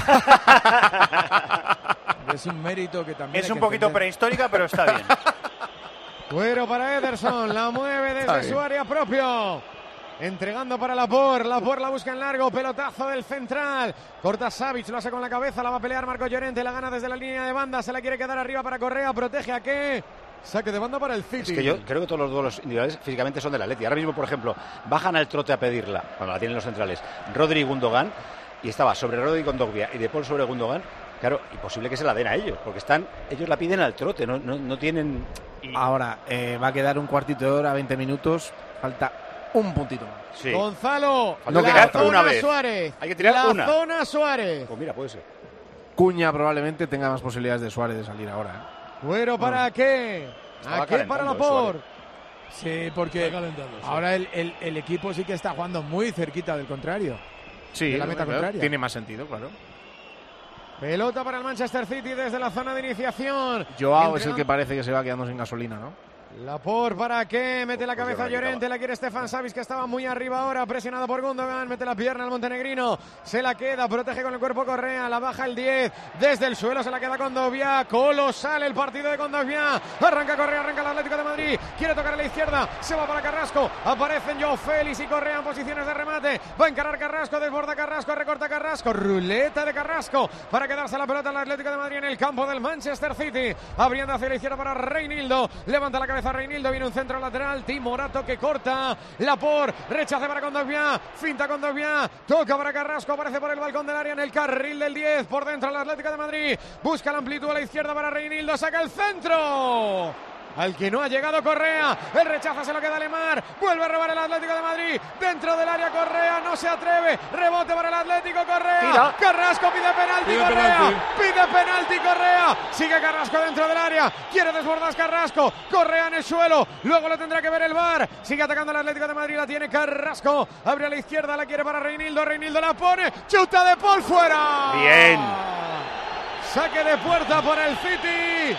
Es un mérito que también... Es un poquito entender. prehistórica, pero está bien. Cuero para Ederson, la mueve desde su área propio. Entregando para Laporte, Laporte la busca en largo, pelotazo del central. Corta Savic, lo hace con la cabeza, la va a pelear Marco Llorente, la gana desde la línea de banda, se la quiere quedar arriba para Correa, protege a qué... Saque de banda para el City. Es que yo creo que todos los duelos individuales físicamente son del Atleti. Ahora mismo, por ejemplo, bajan al trote a pedirla, cuando la tienen los centrales, Rodri y Gundogan, y estaba sobre Rodri con Dogbia y De Paul sobre Gundogan. Claro, imposible que se la den a ellos, porque están, ellos la piden al trote, no, no, no tienen... Ahora, eh, va a quedar un cuartito de hora, veinte minutos, falta un puntito más. Sí. Gonzalo, no la tirar zona una vez. Suárez. Hay que tirar la una. La zona Suárez. Pues mira, puede ser. Cuña probablemente tenga más posibilidades de Suárez de salir ahora. ¿eh? Cuero para no. qué? ¿A qué para Laporte? Sí, porque ahora el, el, el equipo sí que está jugando muy cerquita del contrario. Sí, de la meta claro, contraria. Tiene más sentido, claro. Pelota para el Manchester City desde la zona de iniciación. Joao es el que parece que se va quedando sin gasolina, ¿no? Lapor para qué, mete la cabeza Llorente, la quiere Stefan Savic que estaba muy arriba ahora, presionado por Gundogan, mete la pierna al montenegrino, se la queda, protege con el cuerpo Correa, la baja el diez, desde el suelo se la queda Kondogbia, colosal el partido de Kondogbia, arranca Correa, arranca el Atlético de Madrid, quiere tocar a la izquierda, se va para Carrasco, aparecen Joao Félix y Correa en posiciones de remate, va a encarar Carrasco, desborda Carrasco, recorta Carrasco, ruleta de Carrasco para quedarse la pelota al Atlético de Madrid en el campo del Manchester City, abriendo hacia la izquierda para Reinildo, levanta la cabeza Reinildo, viene un centro lateral, Timorato que corta, Lapor, rechace para Kondogbia, finta Kondogbia, toca para Carrasco, aparece por el balcón del área en el carril del diez, por dentro el Atlético de Madrid, busca la amplitud a la izquierda para Reinildo, saca el centro, al que no ha llegado Correa, el rechazo se lo queda Lemar, vuelve a robar el Atlético de Madrid, dentro del área Correa, no se atreve, rebote para el Atlético, Correa, Tira. Carrasco pide penalti, pide Correa, penalti. pide penalti Correa, sigue Carrasco dentro del área, quiere desbordar Carrasco, Correa en el suelo, luego lo tendrá que ver el V A R, sigue atacando el Atlético de Madrid, la tiene Carrasco, abre a la izquierda, la quiere para Reinildo, Reinildo la pone, chuta de Paul fuera, bien, saque de puerta para el City.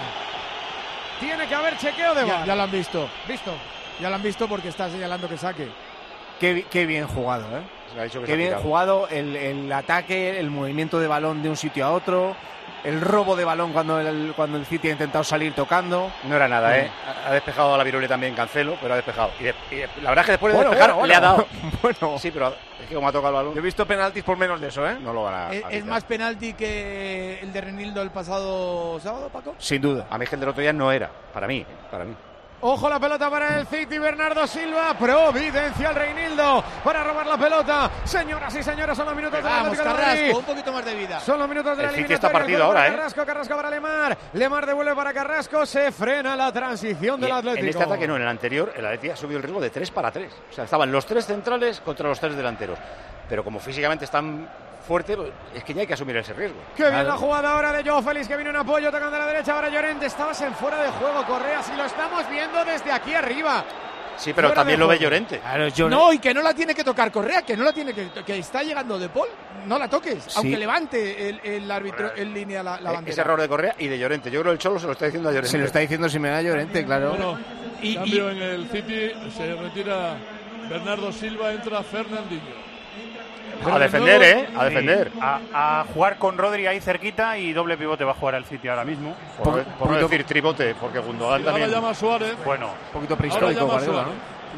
Tiene que haber chequeo de V A R. Ya, ya lo han visto. Visto. Ya lo han visto porque está señalando que saque. Qué, qué bien jugado, ¿eh? Se ha dicho que qué se ha bien tirado. jugado el, el ataque, el movimiento de balón de un sitio a otro, el robo de balón cuando el, cuando el City ha intentado salir tocando. No era nada, Bueno. ¿eh? Ha despejado a la Virule también Cancelo, pero ha despejado. Y, de- y de- la verdad es que después de Bueno, despejar bueno, le ha bueno. dado. Bueno. Sí, pero es que como ha tocado el balón. Yo he visto penaltis por menos de eso, ¿eh? No lo van a. ¿Es, a es quitar. más penalti que el de Renildo el pasado sábado, Paco? Sin duda. A mí es que el del otro día no era. Para mí, para mí. Ojo la pelota para el City, Bernardo Silva, providencial Reinildo para robar la pelota. Señoras y señores, son los minutos del Vamos, Atlético de Carrasco, Madrid. un poquito más de vida. Son los minutos de la El City eliminatoria. está partido El gol para ahora, ¿eh? Carrasco, Carrasco para Lemar. Lemar devuelve para Carrasco, se frena la transición Y del Atlético. en este ataque no, en el anterior, el Atlético ha subido el riesgo de tres para tres. O sea, estaban los tres centrales contra los tres delanteros. Pero como físicamente están fuertes, es que ya hay que asumir ese riesgo. Qué bien la jugada ahora de Joao Félix, que viene en apoyo, tocando a la derecha. Ahora Llorente, estabas en fuera de juego, Correa. Si lo estamos viendo desde aquí arriba. Sí, pero Fuera también de lo ve juego. Llorente. Claro, yo No, y que no la tiene que tocar Correa, que no la tiene que que está llegando De Paul, no la toques, Sí. aunque levante el, el árbitro en línea la, la Eh, bandera. Ese error de Correa y de Llorente. Yo creo que el Cholo se lo está diciendo a Llorente. se lo está diciendo Simeone Llorente, claro. Bueno, Y- cambio en el City, se retira Bernardo Silva, entra Fernandinho. A defender, ¿eh? A defender. A, a jugar con Rodri ahí cerquita y doble pivote va a jugar el City ahora mismo. Por, no- por no decir tribote, porque Gundogan Ahora también. llama Suárez. Bueno, Un poquito Ahora prehistórico, llama Guardiola, Suárez.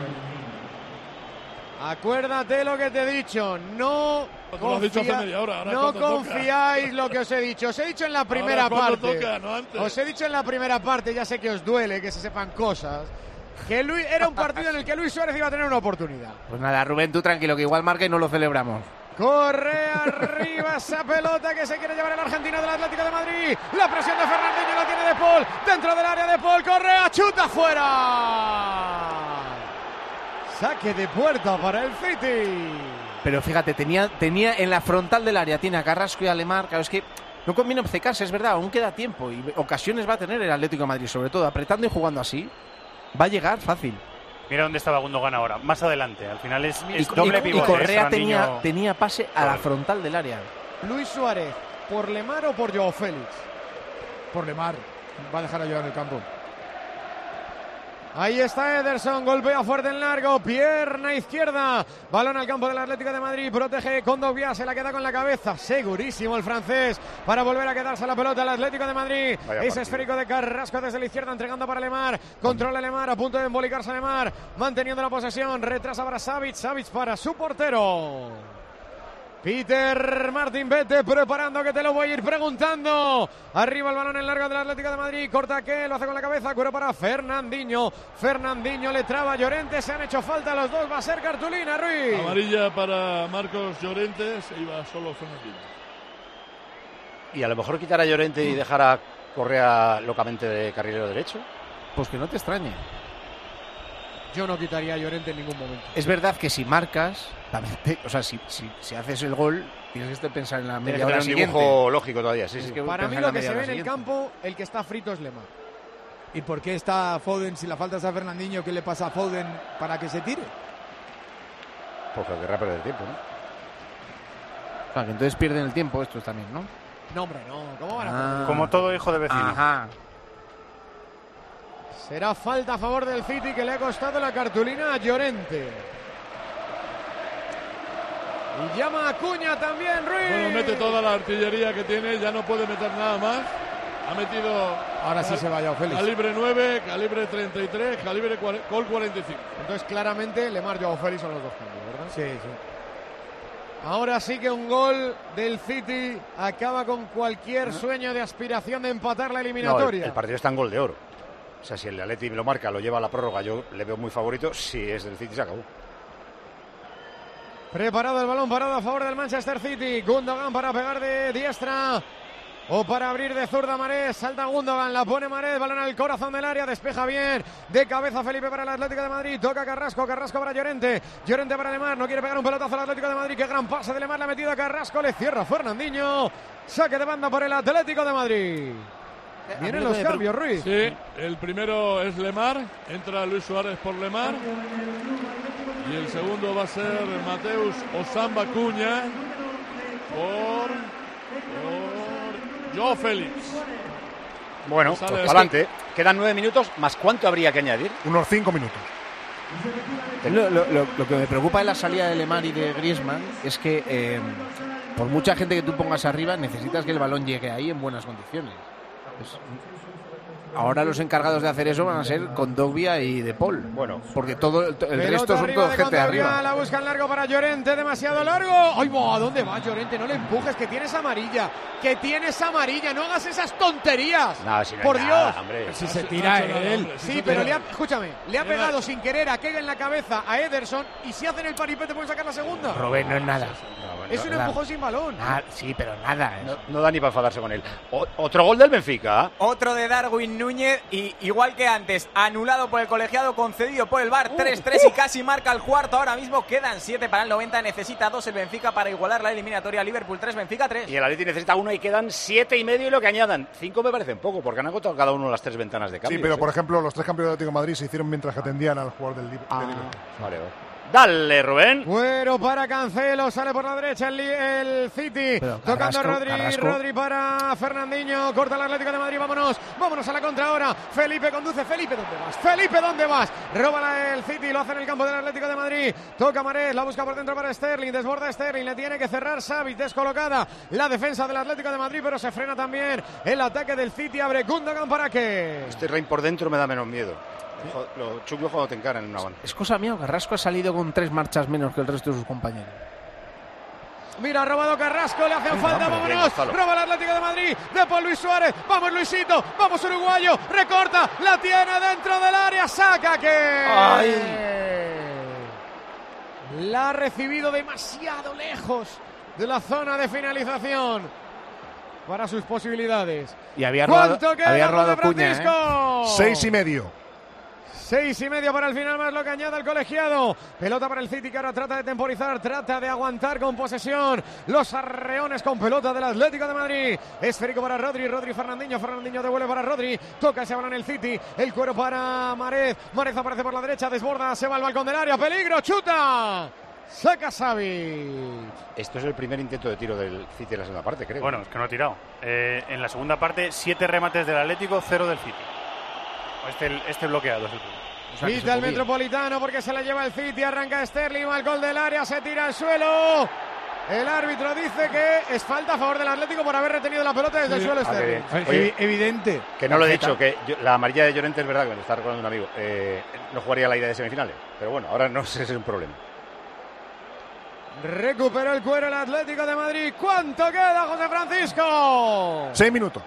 ¿no? Acuérdate lo que te he dicho. No, Cuando lo has dicho hace confía- media hora, ahora no cuando toca. confiáis lo que os he dicho. Os he dicho en la primera Ahora cuando parte. toca, no antes. Os he dicho en la primera parte, ya sé que os duele que se sepan cosas. Que Luis, era un partido en el que Luis Suárez iba a tener una oportunidad. Pues nada, Rubén, tú tranquilo, que igual marca y no lo celebramos. Corre arriba esa pelota que se quiere llevar el argentino del Atlético de Madrid. La presión de Fernandinho la tiene De Paul. Dentro del área de Paul. Correa, chuta fuera. Saque de puerta para el City. Pero fíjate, tenía, tenía en la frontal del área, tiene a Carrasco y a Lemar. Claro, es que no conviene obcecarse, es verdad, aún queda tiempo. Y ocasiones va a tener el Atlético de Madrid, sobre todo apretando y jugando así. Va a llegar fácil. mira dónde estaba Gundogan ahora, más adelante. Al final es, Y, es doble y- pivote. y ¿eh? Correa tenía, Fernandinho. tenía pase a la Doble. frontal del área. Luis Suárez, ¿por Lemar o por Joao Félix? Por Lemar, va a dejar a Joao en el campo. Ahí está Ederson, golpea fuerte en largo, pierna izquierda, balón al campo del Atlético de Madrid, protege Kondogbia, se la queda con la cabeza, segurísimo el francés para volver a quedarse la pelota al Atlético de Madrid. Vaya Ese partido. esférico de Carrasco desde la izquierda entregando para Lemar, controla Lemar, a punto de embolicarse Lemar, manteniendo la posesión, retrasa para Savic, Savic para su portero. Peter Martín, vete preparando que te lo voy a ir preguntando. Arriba el balón en largo del Atlético de Madrid. Corta que lo hace con la cabeza. Cuero para Fernandinho. Fernandinho le traba a Llorente. Se han hecho falta los dos. Va a ser cartulina, Ruiz. Amarilla para Marcos Llorente, se iba solo Fernandinho. Y a lo mejor quitar a Llorente y dejar a Correa locamente de carrilero derecho. Pues que no te extrañe. Yo no quitaría a Llorente en ningún momento. Es verdad que si marcas, también te- o sea, si, si, si haces el gol, tienes que pensar en la Tiene media que hora tener un siguiente. dibujo lógico todavía, sí, Tienes sí. que Para pensar mí en lo la que media se ve hora en el siguiente. campo, el que está frito es Lemar. ¿Y por qué está Foden? Si la falta es a Fernandinho, ¿qué le pasa a Foden para que se tire? Porque querrá perder tiempo, ¿no? Claro, que entonces pierden el tiempo estos también, ¿no? No, hombre, no. ¿Cómo van a Ah. Como todo hijo de vecino. Ajá. Será falta a favor del City que le ha costado la cartulina a Llorente. Y llama a Acuña también, Ruiz. Bueno, mete toda la artillería que tiene, ya no puede meter nada más. Ha metido... Ahora sí se va Joao Félix. Calibre nueve, calibre treinta y tres, calibre gol cuarenta y cinco. Entonces claramente Lemar y Joao Félix son los dos cambios, ¿verdad? Sí, sí. Ahora sí que un gol del City acaba con cualquier sueño de aspiración de empatar la eliminatoria. No, el, el partido está en gol de oro. O sea, si el Atleti lo marca, lo lleva a la prórroga, yo le veo muy favorito. Si es del City, se acabó. Preparado el balón, parado a favor del Manchester City. Gundogan para pegar de diestra o para abrir de zurda Mahrez. Salta Gundogan, la pone Mahrez, balón al corazón del área, despeja bien de cabeza Felipe para el Atlético de Madrid. Toca Carrasco, Carrasco para Llorente, Llorente para Lemar, no quiere pegar un pelotazo al Atlético de Madrid. Qué gran pase de Lemar, le ha metido a Carrasco, le cierra Fernandinho. Saque de banda por el Atlético de Madrid. Vienen los cambios, Ruiz. Sí, el primero es Lemar, entra Luis Suárez por Lemar. Y el segundo va a ser Mateus Osamba Acuña por, por Joao Félix. Bueno, pues adelante. Quedan nueve minutos, más ¿cuánto habría que añadir? Unos cinco minutos. Lo, lo, lo, lo que me preocupa en la salida de Lemar y de Griezmann es que eh, por mucha gente que tú pongas arriba, necesitas que el balón llegue ahí en buenas condiciones. Pues, ahora los encargados de hacer eso van a ser Kondogbia y De Paul. Bueno, porque todo el, el resto son arriba toda de gente de Kondogbia, arriba. La buscan largo para Llorente, demasiado largo. ¡Ay, bo! ¿A dónde vas, Llorente? No le empujes, que tienes amarilla. Que tienes amarilla, no hagas esas tonterías. Nada, si no Por hay Dios. nada, hombre. Si se tira él. Sí, pero le ha, escúchame, le ha pegado sin querer a Kega en la cabeza a Ederson y si hacen el paripé te pueden sacar la segunda. Robert, no es nada. Es un empujón sin balón. Ah, sí, pero nada. No, no da ni para enfadarse con él. O, otro gol del Benfica. Otro de Darwin Núñez y igual que antes, anulado por el colegiado, concedido por el V A R, tres tres uh, uh. y casi marca el cuarto. Ahora mismo quedan siete para el noventa, necesita dos el Benfica para igualar la eliminatoria. Liverpool tres, Benfica tres. Y el Atleti necesita uno y quedan siete y medio y lo que añadan. Cinco me parecen poco porque han agotado cada uno las tres ventanas de cambio. Sí, pero por ejemplo los tres cambios de Atlético de Madrid se hicieron mientras que atendían al jugador del Liverpool. Ah, vale, vale. Dale, Rubén. Cuero para Cancelo, sale por la derecha el, el City. Pero tocando Carrasco, Rodri, Carrasco. Rodri para Fernandinho, corta el Atlético de Madrid, vámonos, vámonos a la contra ahora. Felipe conduce, Felipe, ¿dónde vas? Felipe, ¿dónde vas? Roba el City, lo hace en el campo del Atlético de Madrid. Toca Mahrez, la busca por dentro para Sterling, desborda Sterling, le tiene que cerrar Savic, descolocada la defensa del Atlético de Madrid, pero se frena también el ataque del City, abre Gundogan para que... Este Rein por dentro me da menos miedo. Lo chungo cuando te encaran en una banda. Es cosa mía, Carrasco ha salido con tres marchas menos que el resto de sus compañeros. Mira, ha robado Carrasco, le hacen falta, hombre, vámonos. bien, roba el Atlético de Madrid, de Paul Luis Suárez. Vamos, Luisito, vamos, uruguayo. Recorta, la tiene dentro del área, saca que. Ay. La ha recibido demasiado lejos de la zona de finalización para sus posibilidades. Y había robado, ¿Cuánto queda, había robado de Francisco? Cuña, ¿eh? Seis y medio. Seis y medio para el final, más lo que añade el colegiado. Pelota para el City que ahora trata de temporizar, trata de aguantar con posesión. Los arreones con pelota del Atlético de Madrid. Esférico para Rodri, Rodri Fernandinho, Fernandinho devuelve para Rodri. Toca ese balón el City, el cuero para Mahrez. Mahrez aparece por la derecha, desborda, se va al balcón del área, peligro, chuta. Saca Savic. Esto es el primer intento de tiro del City en la segunda parte, creo. Bueno, es que no ha tirado. Eh, en la segunda parte, siete remates del Atlético, cero del City. Este, este bloqueado es el primero. O sea, Quita el Metropolitano porque se la lleva el City, arranca Sterling al gol del área, se tira al suelo. El árbitro dice que es falta a favor del Atlético por haber retenido la pelota desde sí. el suelo Ah, Sterling. Oye, evidente. Que no lo he dicho, que yo, la amarilla de Llorente es verdad, que me lo está recordando un amigo. Eh, no jugaría la ida de semifinales, pero bueno, ahora no sé si es un problema. Recuperó el cuero el Atlético de Madrid. ¿Cuánto queda, José Francisco? Seis minutos.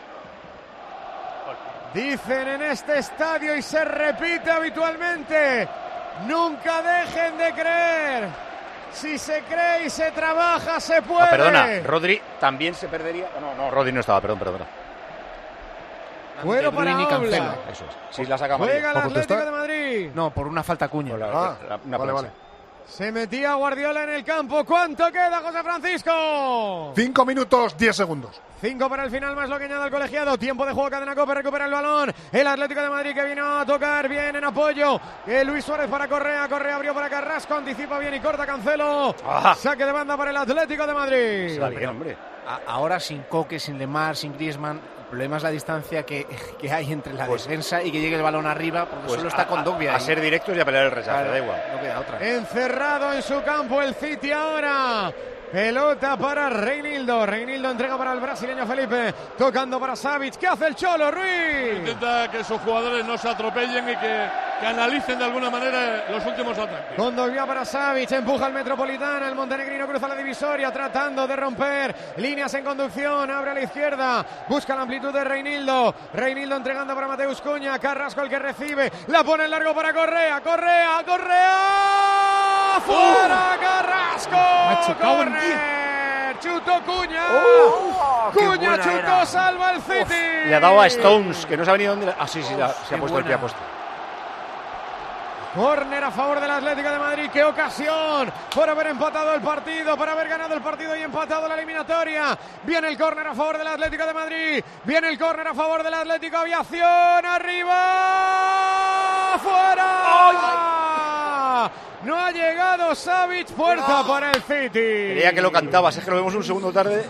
Dicen en este estadio y se repite habitualmente, nunca dejen de creer. Si se cree y se trabaja, se puede. Ah, perdona, Rodri también se perdería. No, no, Rodri no estaba, perdón, perdón. Cuero para Oblak. Eso es. Si la saca Juega el Atlético de Madrid. No, por una falta Cuña. La, ah, la, una vale, vale. Se metía Guardiola en el campo. ¿Cuánto queda, José Francisco? Cinco minutos, diez segundos. Cinco para el final, más lo que añade el colegiado. Tiempo de juego, Cadena Cope, recupera el balón. El Atlético de Madrid que vino a tocar bien en apoyo. Eh, Luis Suárez para Correa. Correa abrió para Carrasco. Anticipa bien y corta Cancelo. Ah. Saque de banda para el Atlético de Madrid. Se va bien, hombre. a, ahora sin Coque, sin Lemar, sin Griezmann, el problema es la distancia que, que hay entre la Pues- defensa y que llegue el balón arriba, porque Pues solo está a- con Dogbia. a ahí. ser directos y a pelear el rechace, Claro, da igual. no queda otra. Encerrado en su campo el City ahora. Pelota para Reinildo. Reinildo entrega para el brasileño Felipe. Tocando para Savic. ¿Qué hace el Cholo, Ruiz? Intenta que esos jugadores no se atropellen y que, que analicen de alguna manera los últimos ataques. Con Dogbia para Savic, empuja al Metropolitano, el montenegrino cruza la divisoria tratando de romper líneas en conducción, abre a la izquierda, busca la amplitud de Reinildo, Reinildo entregando para Mateus Cunha, Carrasco el que recibe, la pone en largo para Correa, Correa, Correa, fuera Carrasco, Macho, cago en córner, chutó Cunha, Oh, qué Cunha buena chutó, era. salva el City. Le ha dado a Stones, que no sabe ni dónde. Ah, sí, sí, la- se ha qué puesto el pie, ha buena. puesto. Córner a favor del Atlético de Madrid. ¡Qué ocasión! Por haber empatado el partido, por haber ganado el partido y empatado la eliminatoria. Viene el córner a favor del Atlético de Madrid. Viene el córner a favor del Atlético. Aviación arriba. ¡Fuera! No ha llegado Savic. Puerta para el City. Quería que lo cantabas, es que lo vemos un segundo tarde.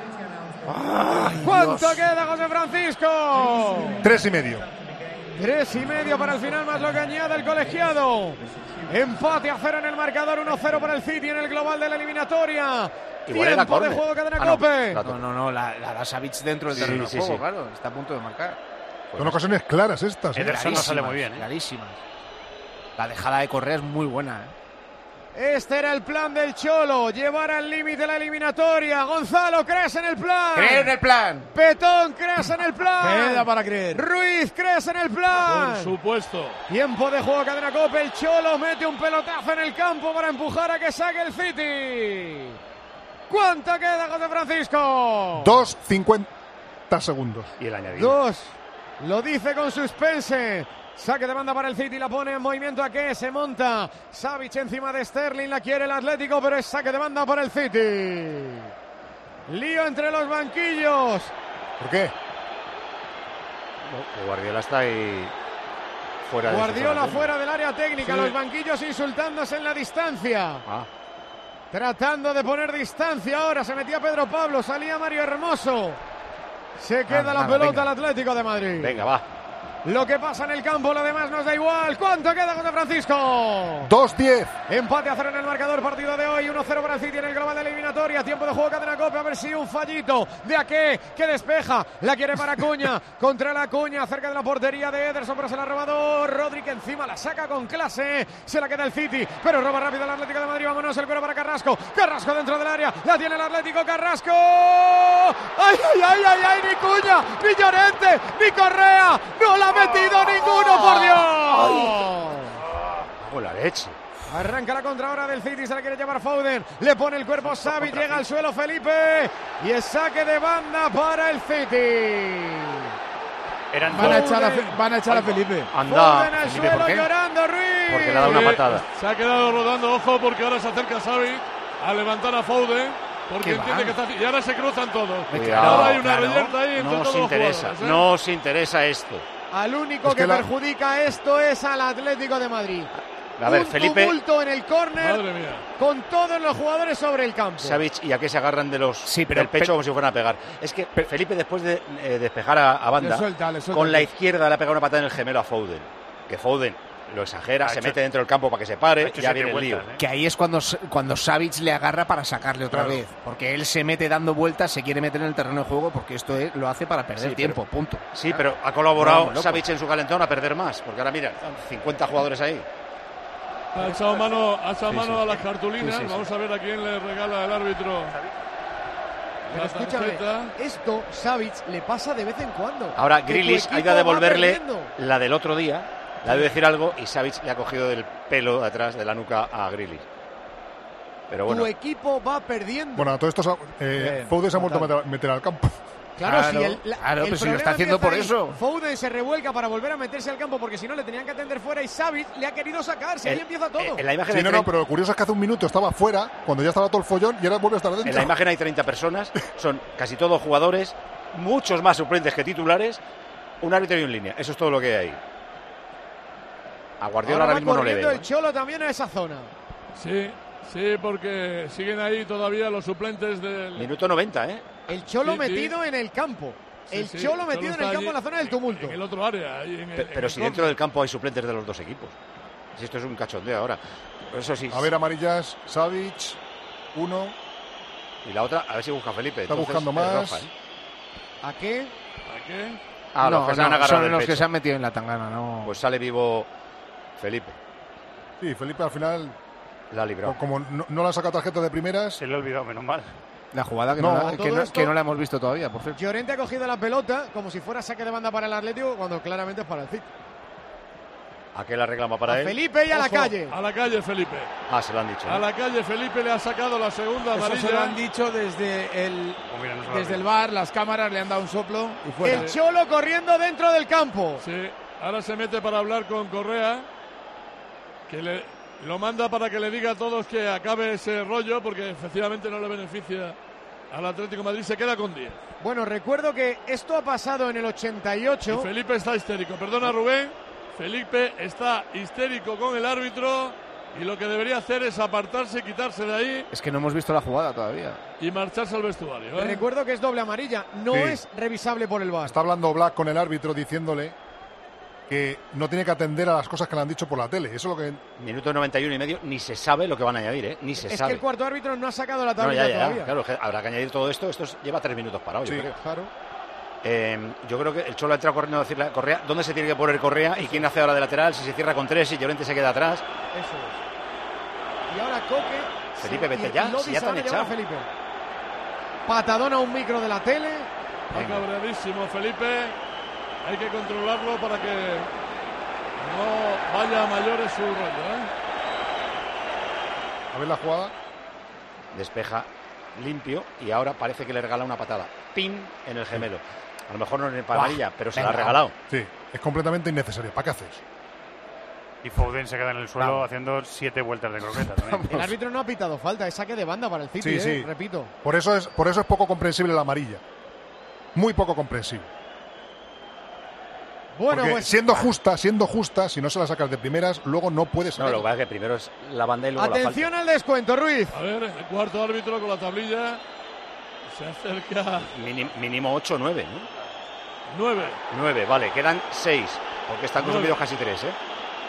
¿Cuánto queda, José Francisco? Tres y medio. Tres y medio para el final, más lo que añade el colegiado. Empate a cero en el marcador, uno cero para el City en el global de la eliminatoria. Igual era Tiempo de córner. juego, cadena Ah, no, Cope. claro. No, no, no, la, la da Savic dentro del Sí, terreno sí, de juego, sí. claro, está a punto de marcar. Son ocasiones claras estas. ¿eh? Ederson no sale muy bien, ¿eh? Clarísimas. La dejada de Correa es muy buena, ¿eh? Este era el plan del Cholo, llevar al límite la eliminatoria. Gonzalo, ¿crees en el plan? ¡Cree en el plan! Petón, ¿crees en el plan? Queda para creer. Ruiz, ¿crees en el plan? Por supuesto. Tiempo de juego, cadena Cope. El Cholo mete un pelotazo en el campo para empujar a que saque el City. ¿Cuánto queda, José Francisco? Dos cincuenta segundos. Y el añadido. Dos. Lo dice con suspense. Saque de banda para el City, la pone en movimiento a que se monta. Savic encima de Sterling, la quiere el Atlético, pero es saque de banda para el City. Lío entre los banquillos. ¿Por qué? No, que Guardiola está ahí fuera de su Guardiola zona. fuera del área técnica, Sí. los banquillos insultándose en la distancia. Ah, Tratando de poner distancia ahora, se metía Pedro Pablo, salía Mario Hermoso. Se queda Nada, la nada, pelota venga. al Atlético de Madrid. venga, va. Lo que pasa en el campo, lo demás nos da igual. ¿Cuánto queda, José Francisco? Dos diez. Empate a cero en el marcador, partido de hoy, uno cero para el City en el global de la eliminatoria. Tiempo de juego, cadena Cope, a ver si un fallito de Ake, que despeja, la quiere para Cuña, contra la Cuña, cerca de la portería de Ederson, pero se la ha robado Rodri, que encima la saca con clase, se la queda el City, pero roba rápido el Atlético de Madrid, vámonos, el cuero para Carrasco, Carrasco dentro del área, la tiene el Atlético, Carrasco, ¡ay, ay, ay, ay, ay, ni Cuña, ni Llorente, ni Correa, no la ha metido ninguno, por Dios! Con la leche. Arranca la contra ahora del City, se la quiere llevar Foden, le pone el cuerpo Xavi, llega al suelo Felipe y es saque de banda para el City. Eran Van a dos. echar a, Fe- van a, echar a Felipe. Anda. Foden al Felipe, ¿por suelo qué? llorando, Ruiz. Porque le ha dado una Sí, patada. Se ha quedado rodando, ojo, porque ahora se acerca Xavi a levantar a Foden, porque Qué entiende mal. que está... Y ahora se cruzan todos. Cuidado, ahora hay una claro. reyerta ahí entre No todos os los interesa, jugadores, ¿eh? no os interesa esto. Al único Es que, que la- perjudica esto es al Atlético de Madrid. A ver, Un Felipe, tumulto en el córner Madre mía. con todos los jugadores sobre el campo. Savic y a que se agarran de los, Sí, pero- del pecho pero- como si fueran a pegar. Es que Felipe, después de eh, despejar a, a banda, Le suelta, le suelta. con la izquierda le ha pegado una patada en el gemelo a Foden. Que Foden lo exagera, Ha se hecho- mete dentro del campo para que se Ha pare, hecho ya siete viene el lío. vueltas, ¿eh? Que ahí es cuando, cuando Savic le agarra para sacarle otra Claro. vez. Porque él se mete dando vueltas, se quiere meter en el terreno de juego porque esto es- lo hace para perder Sí, tiempo, punto. Sí, pero ha colaborado Vamos, loco. Savic en su calentón a perder más, porque ahora mira, están cincuenta jugadores ahí. Ha echado mano, ha echado Sí, mano sí. a las cartulinas. Sí, sí, sí. Vamos a ver a quién le regala el árbitro. Pero La escúchame, tarjeta. esto Savic le pasa de vez en cuando. Ahora Que tu Grealish ha equipo ido a va devolverle perdiendo. la del otro día, le ha de decir algo y Savic le ha cogido del pelo de atrás de la nuca a Grealish. Pero bueno, Tu equipo va perdiendo. Bueno, a todo esto, eh, Bien, Foden se ha vuelto a total. meter, meter al campo. Claro, Claro, si el, la- claro, el pero si lo problema está haciendo empieza por ahí. eso. Foden se revuelca para volver a meterse al campo porque si no le tenían que atender fuera y Savic le ha querido sacar. Si ahí en- empieza todo. en la imagen Sí, hay no, no, treinta pero lo curioso es que hace un minuto estaba fuera, cuando ya estaba todo el follón, y ahora vuelve a estar dentro. en la imagen hay treinta personas, son casi todos jugadores, muchos más suplentes que titulares, un árbitro y un línea. Eso es todo lo que hay ahí. A Guardiola Ahora ahora va mismo no le corriendo veo. el Cholo también a esa zona. Sí, sí, porque siguen ahí todavía los suplentes del. Minuto noventa, ¿eh? El Cholo Sí, sí. metido en el campo. Sí, el sí, Cholo el metido Cholo en el está campo en la allí, zona del tumulto. En el otro área. Ahí en el, Pe- en Pero el si córner. dentro del campo hay suplentes de los dos equipos. Si esto es un cachondeo ahora. Eso sí. A ver, amarillas, Savic, uno. Y la otra, a ver si busca Felipe. Está Entonces, buscando es más. roja, ¿eh? ¿A qué? ¿A qué? Ah, no, los que se no, han agarrado son del los que pecho. se han metido en la tangana, no. Pues sale vivo Felipe. Sí, Felipe al final, La ha librado. como no, no le ha sacado tarjeta de primeras. Se le ha olvidado, menos mal. La jugada que No, no, la, todo que, no, esto- que no la hemos visto todavía, por cierto. Llorente ha cogido la pelota como si fuera saque de banda para el Atlético, cuando claramente es para el City. Aquel la reclama para A él. Felipe y a la Ojo, calle. A la calle, Felipe. Ah, se lo han dicho. A ¿no? la calle, Felipe le ha sacado la segunda Eso amarilla. se lo han dicho desde el, Oh, mira, no se lo desde ha el bar, las cámaras le han dado un soplo y fuera. El Cholo corriendo dentro del campo. Sí, ahora se mete para hablar con Correa, que le, lo manda para que le diga a todos que acabe ese rollo, porque efectivamente no le beneficia al Atlético de Madrid, se queda con diez. Bueno, recuerdo que esto ha pasado en el ochenta y ocho. Y Felipe está histérico, perdona Rubén, Felipe está histérico con el árbitro y lo que debería hacer es apartarse, quitarse de ahí Es que no hemos visto la jugada todavía. y marcharse al vestuario. ¿eh? Recuerdo que es doble amarilla, no Sí. es revisable por el V A R. Está hablando Black con el árbitro diciéndole que no tiene que atender a las cosas que le han dicho por la tele. Eso es lo que. Minuto noventa y uno y medio, ni se sabe lo que van a añadir, ¿eh? Ni se Es sabe. que el cuarto árbitro no ha sacado la No, tablilla ya, ya, todavía. claro, que habrá que añadir todo esto. Esto es- lleva tres minutos parado, yo Sí, creo. Claro. Eh, yo creo que el Cholo ha entrado corriendo a decirle a Correa dónde se tiene que poner Correa y quién hace ahora de lateral, si se cierra con tres, si Llorente se queda atrás. Eso es. Y ahora Coque. Felipe, vete y- ya, y Lodi si ya se te van han a llevar a echado. Felipe. Patadón a un micro de la tele. Está cabreadísimo Felipe, hay que controlarlo para que no vaya a mayores su rollo. ¿eh? A ver la jugada. Despeja limpio y ahora parece que le regala una patada. Pin en el gemelo. A lo mejor no en para amarilla, pero se la ha regalado. Sí, es completamente innecesario. ¿Para qué haces? Y Foden se queda en el suelo Vamos. haciendo siete vueltas de croqueta también. El árbitro no ha pitado falta, es saque de banda para el City, Sí, ¿eh? sí. Repito. Por eso es, por eso es poco comprensible la amarilla. Muy poco comprensible. Bueno, Porque pues siendo justa, siendo justa, si no se la sacas de primeras, luego no puedes No, sacar. lo que pasa es que primero es la banda y luego atención al descuento, Ruiz. A ver, el cuarto árbitro con la tablilla se acerca. la falta. Minim- mínimo ocho o nueve, ¿no? nueve. nueve, vale, quedan seis. Porque están Nueve. consumidos casi tres, ¿eh?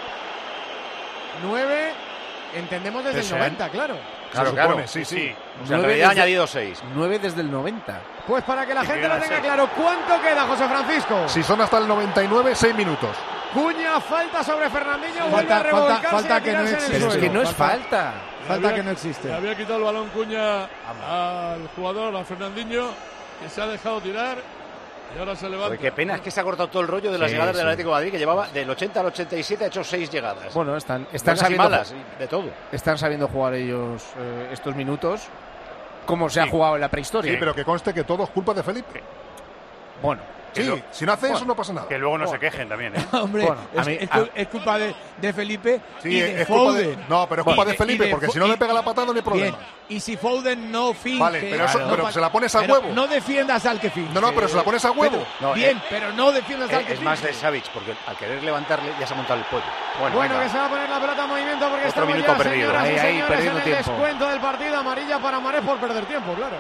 nueve, entendemos desde Eso, el ¿eh? noventa, claro. Claro, Se supone, claro. sí, sí. O sea, en Nueve realidad ha desde- añadido seis. nueve desde el noventa. Pues para que la Y gente lo quedan tenga seis. claro, ¿cuánto queda, José Francisco? Si son hasta el noventa y nueve, seis minutos. Cuña, falta sobre Fernandinho, Falta- vuelve a falta- revolcarse falta y a que no tirarse en el existe. Pero es suelo. que no es Falta- falta. Falta Le que no había- existe. Le había quitado el balón Cuña al jugador, a Fernandinho, que se ha dejado tirar y ahora se levanta. Joder, qué pena, es que se ha cortado todo el rollo de las Sí, llegadas del sí. Atlético de Madrid, que llevaba del ochenta al ochenta y siete, ha hecho seis llegadas. Bueno, están, están, Buenas y sabiendo, malas, y de todo. están sabiendo jugar ellos eh, estos minutos como se ha jugado en la prehistoria. Sí, pero que conste que todo es culpa de Felipe. Bueno, Sí, lo- si no hace eso bueno, no pasa nada. Que luego no se quejen también, ¿eh? Hombre, Bueno, a es, mí- es a- cul- es culpa de, de Felipe Sí, y de es culpa de, Foden. no, pero es Y culpa de de- Felipe, y de porque Fo- si no y- le pega la patada no hay problema. Bien, y si Foden no finge... Vale, pero eso- no pero pa- se la pones a pero huevo. No defiendas al que finge. No, no, pero se la pones a huevo. Pero- No, bien, eh, pero no defiendas al Eh, que es más finge. de Savic, porque al querer levantarle ya se ha montado el pollo. Bueno, Bueno, venga. que se va a poner la pelota en movimiento porque Otro estamos minuto ya, perdido. señoras y Ahí, ahí, señores, perdiendo en el tiempo. descuento del partido. Amarilla para Marés por perder tiempo, claro.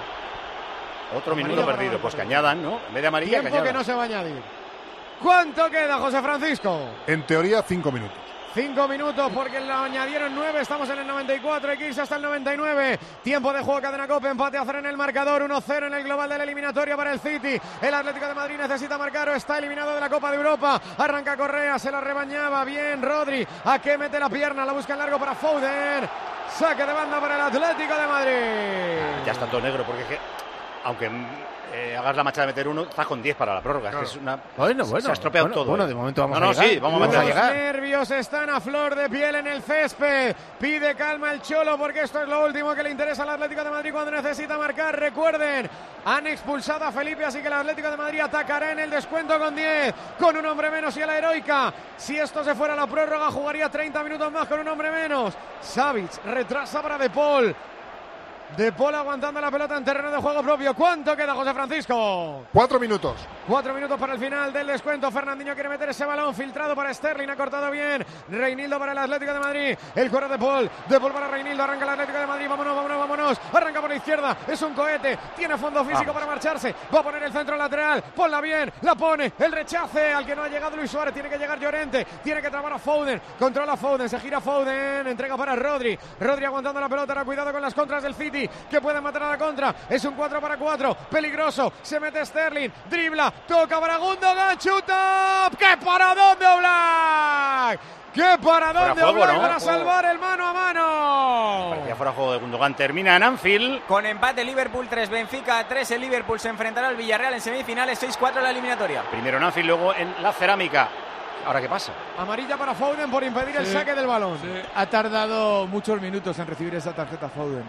Otro Amarilla minuto para perdido. Marés Pues por que añadan, ¿no? En vez de amarilla, que Tiempo que añadan. no se va a añadir. ¿Cuánto queda, José Francisco? En teoría, cinco minutos. Cinco minutos porque lo añadieron nueve, estamos en el noventa y cuatro, hay que irse hasta el noventa y nueve. Tiempo de juego, Cadena Cope, empate a cero en el marcador, uno cero en el global de la eliminatoria para el City. El Atlético de Madrid necesita marcar o está eliminado de la Copa de Europa. Arranca Correa, se la rebañaba, bien Rodri, a que mete la pierna, la busca en largo para Foden. Saque de banda para el Atlético de Madrid. Ya está todo negro, porque es que, aunque eh, hagas la macha de meter uno, estás con diez para la prórroga. Es que es una... Bueno, se- bueno. Se ha estropeado bueno, todo. Bueno, ¿eh? de momento vamos no, a no, llegar. sí, vamos a Vamos meter. a Los llegar. nervios están a flor de piel en el césped. Pide calma el Cholo porque esto es lo último que le interesa al Atlético de Madrid cuando necesita marcar. Recuerden, han expulsado a Felipe, así que el Atlético de Madrid atacará en el descuento con diez, con un hombre menos y a la heroica. Si esto se fuera a la prórroga, jugaría treinta minutos más con un hombre menos. Savic retrasa para De Paul. De Paul aguantando la pelota en terreno de juego propio. ¿Cuánto queda, José Francisco? Cuatro minutos. Cuatro minutos para el final del descuento. Fernandinho quiere meter ese balón filtrado para Sterling. Ha cortado bien. Reinildo para el Atlético de Madrid. El cuero de Paul. De Paul para Reinildo. Arranca el Atlético de Madrid. Vámonos, vámonos, vámonos. Arranca por la izquierda. Es un cohete. Tiene fondo físico Vamos. para marcharse. Va a poner el centro lateral. Ponla bien. La pone. El rechace al que no ha llegado Luis Suárez. Tiene que llegar Llorente. Tiene que trabar a Foden. Controla Foden. Se gira Foden. Entrega para Rodri. Rodri aguantando la pelota. Ahora cuidado con las contras del City, que pueden matar a la contra. Es un cuatro para cuatro. Peligroso. Se mete Sterling. Dribla. Toca para Gundogan. Chuta. ¡Qué paradón de Oblak! ¡Qué paradón de Oblak, ¿no?, para salvar el mano a mano! Parecía fuera de juego de Gundogan. Termina en Anfield. Con empate Liverpool tres, Benfica tres. El Liverpool se enfrentará al Villarreal en semifinales. seis cuatro en la eliminatoria. Primero en Anfield, luego en la Cerámica. ¿Ahora qué pasa? Amarilla para Foden por impedir sí, el saque del balón. Sí. Ha tardado muchos minutos en recibir esa tarjeta Foden.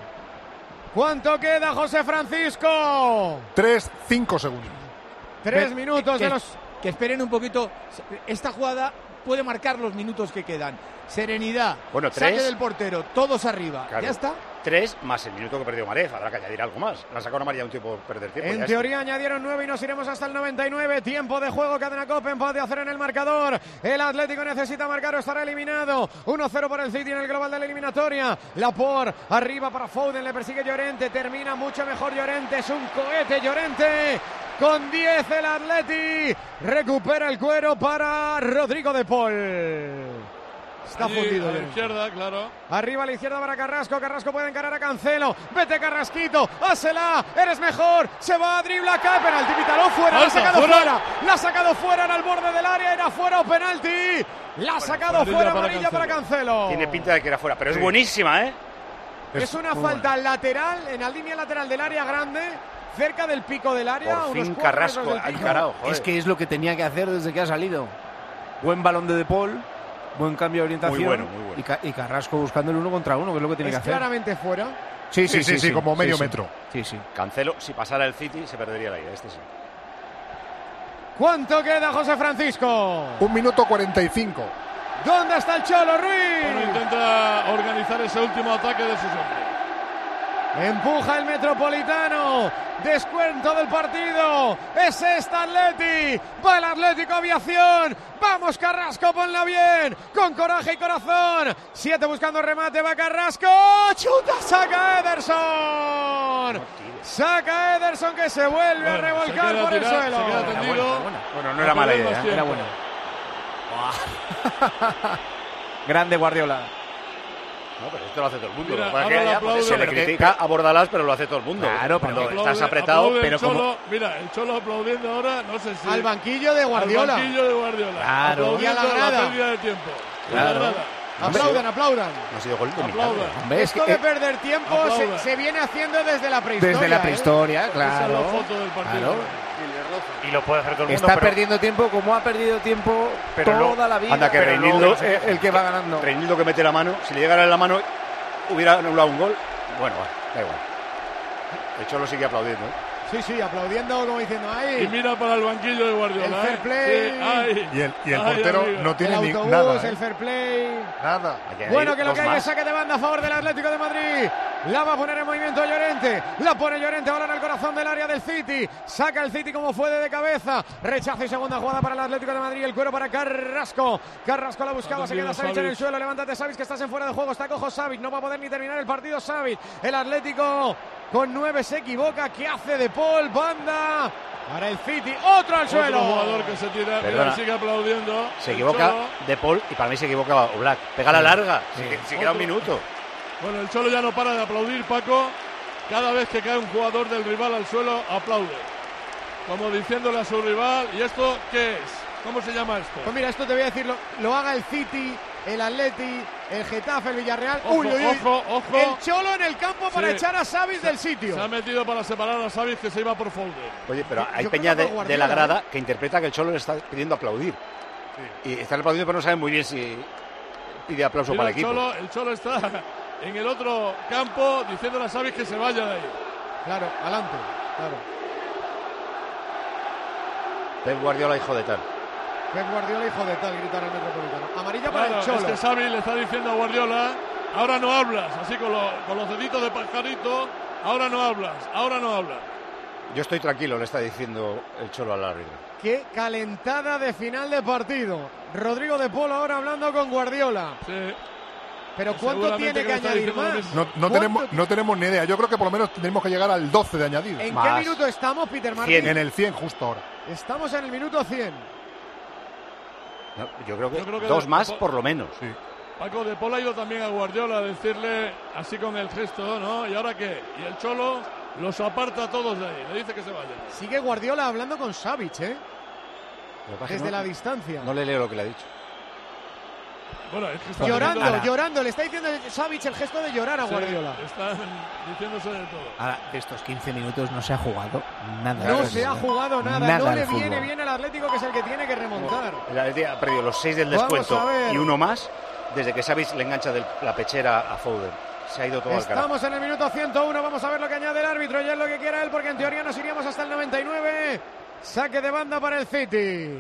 ¿Cuánto queda, José Francisco? Tres, cinco segundos. Tres que, minutos que, de los... Que esperen un poquito. Esta jugada puede marcar los minutos que quedan. Serenidad. Bueno, tres. Saque del portero. Todos arriba. Claro. Ya está. Tres más el minuto que perdió Marez. Habrá que añadir algo más. La sacó una amarilla un tiempo por perder tiempo. En teoría es. añadieron nueve y nos iremos hasta el noventa y nueve. Tiempo de juego, Cadena Cope, empate a cero en el marcador. El Atlético necesita marcar o estará eliminado. uno cero por el City en el global de la eliminatoria. Laporte arriba para Foden, le persigue Llorente. Termina mucho mejor Llorente. Es un cohete Llorente. Con diez el Atleti. Recupera el cuero para Rodrigo de Paul. Está Allí, fundido. A la izquierda, claro. Arriba a la izquierda para Carrasco. Carrasco puede encarar a Cancelo. Vete, Carrasquito. Hásela. Eres mejor. Se va a dribla. Cae. Penalti. Pitaló fuera. La ha sacado fuera. fuera. La ha sacado fuera. Era al borde del área. Era fuera o penalti. La ha sacado fuera. Amarilla para Cancelo. para Cancelo. Tiene pinta de que era fuera, pero sí. es buenísima, ¿eh? Es, es una falta buena. lateral. En la línea lateral del área grande. Cerca del pico del área. Por fin unos Carrasco ha encarado. Es que es lo que tenía que hacer desde que ha salido. Buen balón de De Paul. Buen cambio de orientación. Muy bueno, muy bueno. Y, Ca y Carrasco buscando el uno contra uno, que es lo que tiene es que hacer. Claramente fuera. Sí, sí, sí, sí, sí, sí como medio sí, metro. Sí, sí. Cancelo, si pasara el City, se perdería la ida. Este sí. ¿Cuánto queda, José Francisco? Un minuto cuarenta y cinco. ¿Dónde está el Cholo, Ruiz? Bueno, intenta organizar ese último ataque de sus hombres. Empuja el Metropolitano. Descuento del partido. Es esta Atleti. Va el Atlético Aviación. Vamos, Carrasco, ponla bien. Con coraje y corazón. Siete buscando remate. Va Carrasco. Chuta, saca Ederson. Saca Ederson que se vuelve bueno, a revolcar por tirar, el suelo. Se queda tendido. Bueno, bueno. bueno, no era mala idea. ¿eh? Era bueno. Grande Guardiola. No, pero esto lo hace todo el mundo. Mira, lo que haya, aplaude, se le critica a Bordalás, pero lo hace todo el mundo. Claro, cuando aplaude, estás apretado, pero Cholo, como... Mira, el Cholo aplaudiendo ahora, no sé si... Al banquillo de Guardiola. Al banquillo de Guardiola. Claro. Y a la grada. La pérdida de tiempo. Claro. Aplaudan, aplaudan. No ha sido gol de Aplaudan. Hombre, Esto es que, de perder tiempo se, se viene haciendo desde la prehistoria. Desde la prehistoria, ¿eh? claro. Esa es la foto del partido. Claro. Y lo puede hacer todo el mundo. Está pero... perdiendo tiempo como ha perdido tiempo pero toda no, la vida. Anda, que Reinildo, el, el que va ganando. Reinildo que mete la mano, si le llegara en la mano, hubiera anulado un gol. Bueno, da igual. De hecho, lo sigue aplaudiendo. ¿eh? Sí, sí, aplaudiendo como diciendo ¡ay! Y mira para el banquillo de Guardiola. El fair play. ¿eh? Sí, ay, y el, y el ay, portero amigo. no tiene el ni autobús, nada. ¿eh? el fair play. Nada. Bueno, que lo que hay es saque de banda a favor del Atlético de Madrid. La va a poner en movimiento Llorente. La pone Llorente, balón al corazón del área del City. Saca el City como fue de cabeza. Rechazo y segunda jugada para el Atlético de Madrid. El cuero para Carrasco. Carrasco la buscaba, se queda Savic en el suelo. Levántate, Savic, que estás en fuera de juego. Está cojo Savic. No va a poder ni terminar el partido Savic. El Atlético con nueve se equivoca. ¿Qué hace De Paul? Banda para el City. Otro al suelo. Otro jugador que se tira. Mira, sigue aplaudiendo. Se equivoca Cholo. De Paul y para mí se equivoca Oblak. Pega la larga. Sí. Si, si queda un minuto. Bueno, el Cholo ya no para de aplaudir, Paco. Cada vez que cae un jugador del rival al suelo, aplaude. Como diciéndole a su rival, ¿y esto qué es? ¿Cómo se llama esto? Pues mira, esto te voy a decir, lo, lo haga el City, el Atleti, el Getafe, el Villarreal. Ojo, uy, uy, uy. ojo, ojo. El Cholo en el campo para Sí. echar a Savic del sitio. Se ha metido para separar a Savic, que se iba por Foden. Oye, pero hay Yo peña creo de, que por de la Guardiola, grada que interpreta que el Cholo le está pidiendo aplaudir. Sí. Y están aplaudiendo, pero no saben muy bien si pide aplauso Mira, para el el equipo. Cholo, el Cholo está en el otro campo diciéndole a Savic que se vaya de ahí. Claro, adelante, claro. Pep Guardiola, hijo de tal. Pep Guardiola, hijo de tal, gritar al Metropolitano. Amarilla Claro, para el Cholo. es que Savic le está diciendo a Guardiola, ahora no hablas, así con, lo, con los deditos de pajarito, ahora no hablas, ahora no hablas. Yo estoy tranquilo, le está diciendo el Cholo al árbitro. Qué calentada de final de partido. Rodrigo de Polo ahora hablando con Guardiola. Sí. Pero ¿cuánto tiene que añadir más? No, no, tenemos, no tenemos ni idea. Yo creo que por lo menos tenemos que llegar al doce de añadido. ¿En más. qué minuto estamos, Peter Martín? En el cien justo ahora. Estamos en el minuto cien. No, yo, creo que Yo creo que dos de, más de, por lo menos. Sí. Paco de Polo ha ido también a Guardiola a decirle así con el gesto, ¿no? ¿Y ahora qué? Y el Cholo los aparta a todos de ahí, le dice que se vayan. Sigue Guardiola hablando con Savic, ¿eh? Desde no, la distancia. No le leo lo que le ha dicho. Bueno, es que está llorando, diciendo... llorando. Le está diciendo Savic el gesto de llorar a sí, Guardiola. Están diciéndose de todo. Ahora, de estos quince minutos no se ha jugado nada. No se ha jugado nada. nada no le fútbol. viene bien al Atlético, que es el que tiene que remontar. El Atlético ha perdido los seis del Vamos descuento a ver. y uno más desde que Savic le engancha de la pechera a Foden. Se ha ido todo al carajo. Estamos en el minuto ciento uno. Vamos a ver lo que añade el árbitro. Ya es lo que quiera él, porque en teoría nos iríamos hasta el noventa y nueve. Saque de banda para el City.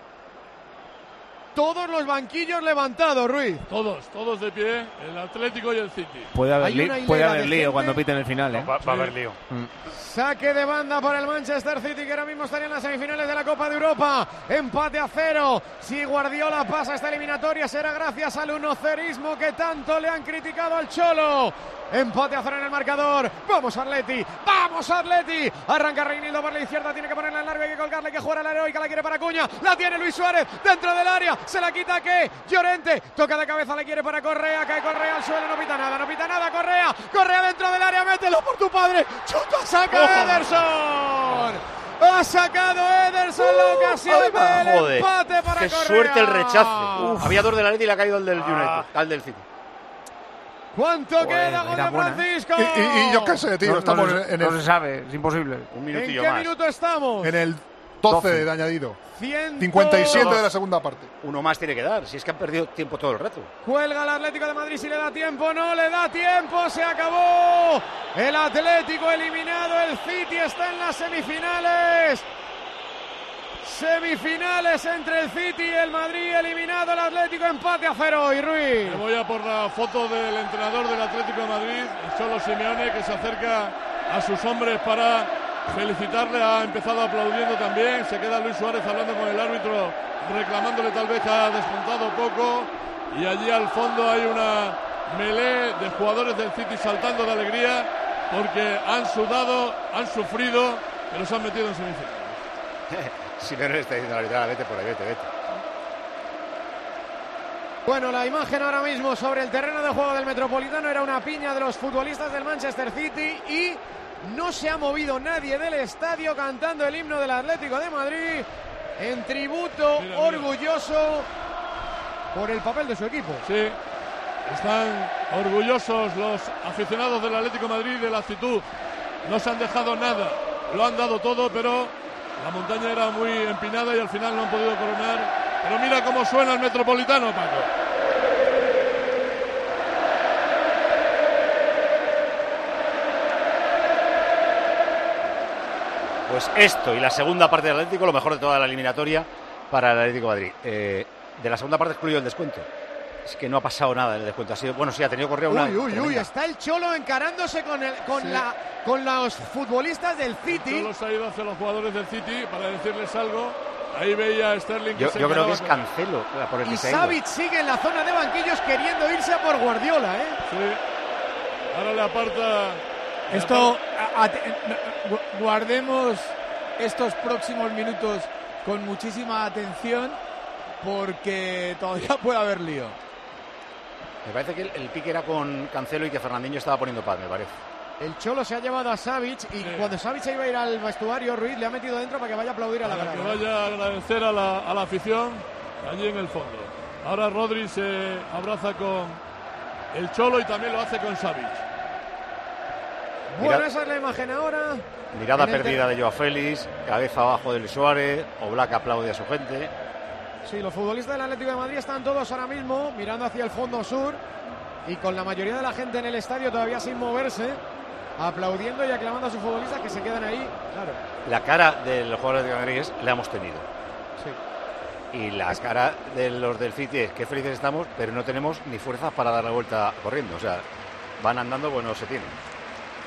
Todos los banquillos levantados, Ruiz. Todos, todos de pie, el Atlético y el City. Puede haber, Hay una li puede hilera haber de lío gente. cuando piten el final, ¿eh? No, va, va a haber lío. Mm. Saque de banda para el Manchester City, que ahora mismo estaría en las semifinales de la Copa de Europa. Empate a cero. Si Guardiola pasa esta eliminatoria será gracias al unocerismo que tanto le han criticado al Cholo. Empate a cero en el marcador. Vamos Atleti, vamos Atleti. Arranca Reinildo por la izquierda, tiene que ponerla en largo, hay que colgarle, hay que jugar a la heroica, la quiere para Acuña. La tiene Luis Suárez dentro del área. Se la quita que Llorente. Toca de cabeza, le quiere para Correa. Cae Correa al suelo, no pita nada, no pita nada. Correa, Correa dentro del área, mételo por tu padre. Chuta, saca oh. Ederson. Ha sacado Ederson la ocasión oh, del joder. empate para Qué Correa. suerte el rechace. Uf. Había dos del Atleti y le ha caído el del United, ah. al del City. ¿Cuánto Joder, queda, gol de Francisco? Y, y, y yo qué sé, tío, No, estamos no, en, en no el, se sabe, es imposible. Un ¿En minutillo qué más. minuto estamos? en el doce de añadido. Ciento... cincuenta y siete de la segunda parte. Uno más tiene que dar, si es que han perdido tiempo todo el rato. Cuelga el Atlético de Madrid, si le da tiempo, no le da tiempo, se acabó. El Atlético eliminado, el City está en las semifinales. Semifinales entre el City y el Madrid, eliminado el Atlético, empate a cero. Y Ruiz. Me voy a por la foto del entrenador del Atlético de Madrid, el Cholo Simeone, que se acerca a sus hombres para felicitarle. Ha empezado aplaudiendo también. Se queda Luis Suárez hablando con el árbitro, reclamándole tal vez que ha despuntado poco. Y allí al fondo hay una melee de jugadores del City saltando de alegría porque han sudado, han sufrido, que los han metido en semifinales. Si no le está diciendo a la arbitrada, vete por ahí, vete, vete. Bueno, la imagen ahora mismo sobre el terreno de juego del Metropolitano era una piña de los futbolistas del Manchester City y no se ha movido nadie del estadio cantando el himno del Atlético de Madrid en tributo mira, orgulloso mira. por el papel de su equipo. Sí, están orgullosos los aficionados del Atlético de Madrid de la actitud. No se han dejado nada, lo han dado todo, pero la montaña era muy empinada y al final no han podido coronar. Pero mira cómo suena el Metropolitano, Paco. Pues esto y la segunda parte del Atlético, lo mejor de toda la eliminatoria para el Atlético de Madrid. Eh, de la segunda parte excluido el descuento. Es que no ha pasado nada en el descuento. Ha sido, bueno, sí, ha tenido Correa una... Uy, uy, uy, está el Cholo encarándose con, el, con, sí. la, con los futbolistas del City. El Cholo se ha ido hacia los jugadores del City para decirles algo. Ahí veía a Sterling que yo, se yo creo que es con... Cancelo por el y que se Savic sigue en la zona de banquillos queriendo irse a por Guardiola, ¿eh? Sí. Ahora le aparta... Esto, a, a, guardemos estos próximos minutos con muchísima atención porque todavía puede haber lío. Me parece que el, el pique era con Cancelo y que Fernandinho estaba poniendo paz, me parece. El Cholo se ha llevado a Savic y sí. cuando Savic se iba a ir al vestuario, Ruiz le ha metido dentro para que vaya a aplaudir a la grada. grada. Que vaya a agradecer a la, a la afición allí en el fondo. Ahora Rodri se abraza con el Cholo y también lo hace con Savic. Bueno, esa es la imagen ahora. Mirada perdida de Joao Félix, cabeza abajo de Luis Suárez, Oblak aplaude a su gente. Sí, los futbolistas del Atlético de Madrid están todos ahora mismo mirando hacia el fondo sur y con la mayoría de la gente en el estadio todavía sin moverse, aplaudiendo y aclamando a sus futbolistas que se quedan ahí, claro. La cara de los jugadores de Madrid es la hemos tenido. Sí. Y la cara de los del City es que felices estamos, pero no tenemos ni fuerzas para dar la vuelta corriendo. O sea, van andando, bueno, se tienen.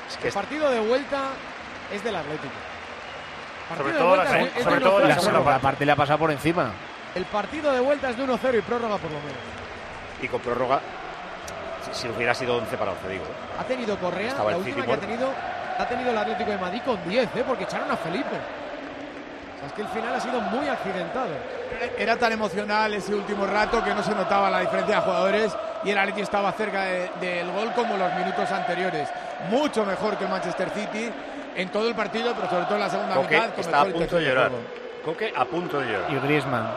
Es que el partido de vuelta es del Atlético. Sobre todo, la, es, es sobre todo la segunda parte. parte le ha pasado por encima. El partido de vuelta es de uno cero y prórroga por lo menos. Y con prórroga, si, si hubiera sido once para once, digo. Ha tenido Correa, Estaba la el última City que ha muerto. tenido, ha tenido el Atlético de Madrid con diez, ¿eh? Porque echaron a Felipe. O sea, es que el final ha sido muy accidentado. Era tan emocional ese último rato que no se notaba la diferencia de jugadores y el Atleti estaba cerca de, del gol como los minutos anteriores. Mucho mejor que el Manchester City en todo el partido, pero sobre todo en la segunda Coque mitad. está a comenzó el punto de tercer llorar. juego. Coque a punto de llorar. Y Griezmann.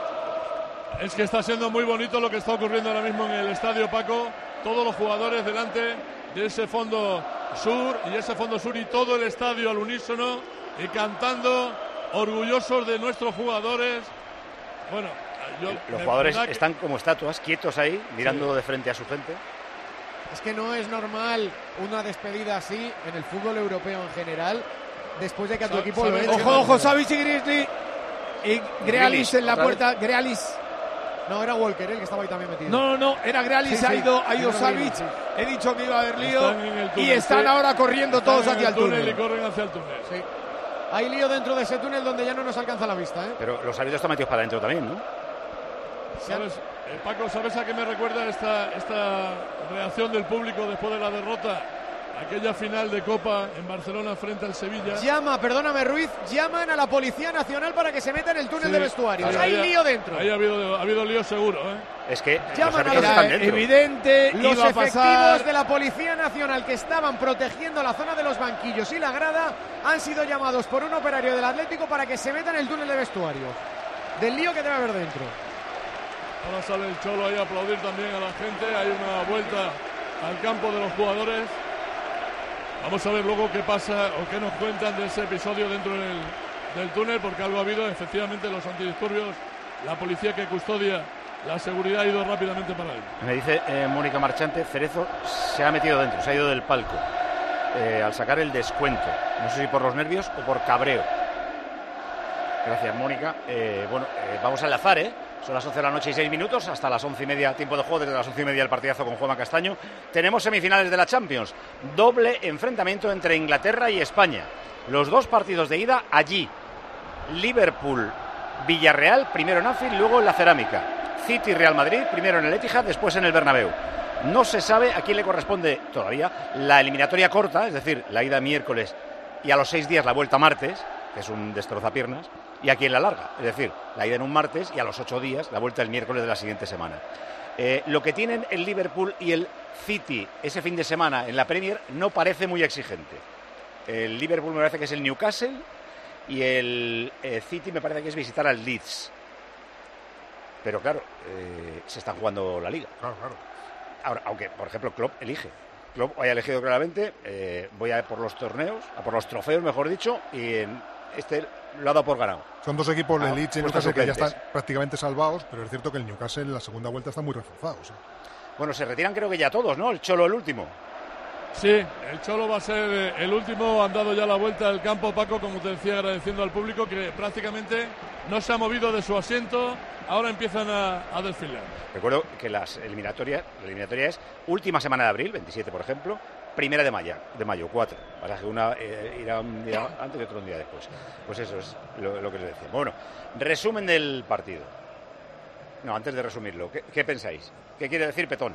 Es que está siendo muy bonito lo que está ocurriendo ahora mismo en el estadio, Paco. Todos los jugadores delante de ese fondo sur y ese fondo sur y todo el estadio al unísono y cantando, orgullosos de nuestros jugadores. Bueno, yo, Los de jugadores verdad que- están como estatuas, quietos ahí, mirando de frente a su gente. Es que no es normal una despedida así en el fútbol europeo en general, después de que a tu Sa- equipo lo sabe- echen. Ojo, ojo, Savic y Grizzly. Y Grealish en la ¿otra puerta. Grealish. No, era Walker, el que estaba ahí también metido. No, no, no, era Grealish, Sí, ha sí, ido, ha yo ido no lo vi, Savic. sí. He dicho que iba a haber lío. Están en el Y túnel, están sí. ahora corriendo Están todos en hacia el túnel. y corren hacia el túnel. Sí. Hay lío dentro de ese túnel donde ya no nos alcanza la vista, ¿eh? Pero los árbitros están metidos para adentro también, ¿no? ¿Sabes, eh, Paco, ¿sabes a qué me recuerda esta, esta reacción del público después de la derrota? Aquella final de Copa en Barcelona frente al Sevilla. Llama, perdóname Ruiz, llaman a la Policía Nacional para que se meta en el túnel Sí. de vestuarios. Ahí- Hay ahí- lío dentro. Ahí ha habido, ha habido lío seguro, ¿eh? Es que los Llaman a árbitros los- están Era dentro. evidente, Los iba a efectivos pasar. de la Policía Nacional que estaban protegiendo la zona de los banquillos y la grada han sido llamados por un operario del Atlético para que se meta en el túnel de vestuarios. Del lío que debe haber dentro. Ahora sale el Cholo ahí a aplaudir también a la gente. Hay una vuelta al campo de los jugadores. Vamos a ver luego qué pasa o qué nos cuentan de ese episodio dentro del, del túnel, porque algo ha habido. Efectivamente, los antidisturbios, la policía que custodia la seguridad ha ido rápidamente para él. Me dice eh, Mónica Marchante, Cerezo se ha metido dentro, se ha ido del palco eh, al sacar el descuento. No sé si por los nervios o por cabreo. Gracias, Mónica. Eh, bueno, eh, vamos a enlazar, ¿eh? Son las once de la noche y seis minutos, hasta las once y media, tiempo de juego, desde las once y media el partidazo con Juanma Castaño. Tenemos semifinales de la Champions, doble enfrentamiento entre Inglaterra y España. Los dos partidos de ida allí. Liverpool, Villarreal, primero en Anfield, luego en la Cerámica. City, Real Madrid, primero en el Etihad, después en el Bernabéu. No se sabe a quién le corresponde todavía la eliminatoria corta, es decir, la ida miércoles y a los seis días la vuelta martes, que es un destrozapiernas, y a quién la larga, es decir, la ida en un martes y a los ocho días la vuelta el miércoles de la siguiente semana. Eh, lo que tienen el Liverpool y el City ese fin de semana en la Premier no parece muy exigente. El Liverpool me parece que es el Newcastle y el eh, City me parece que es visitar al Leeds. Pero claro, eh, se está jugando la liga. Claro, claro. Ahora, aunque, por ejemplo, Klopp elige. Klopp haya elegido claramente, eh, voy a ir por los torneos, a por los trofeos, mejor dicho, y en este lo ha dado por ganado. Son dos equipos, el Ah, Leeds y el puestos Newcastle, que ya suplentes. están prácticamente salvados, pero es cierto que el Newcastle en la segunda vuelta está muy reforzado. ¿Sí? Bueno, se retiran creo que ya todos, ¿no? El Cholo el último. Sí, el Cholo va a ser eh, el último. Han dado ya la vuelta al campo, Paco, como te decía, agradeciendo al público que prácticamente no se ha movido de su asiento. Ahora empiezan a, a desfilar. Recuerdo que las eliminatorias, la eliminatoria es última semana de abril, veintisiete por ejemplo, primera de mayo, de mayo cuatro. Pasa que una eh, irá un día antes y otro un día después. Pues eso es lo, lo que les decía. Bueno, resumen del partido. No, antes de resumirlo, ¿qué, qué pensáis? ¿Qué quiere decir Petón?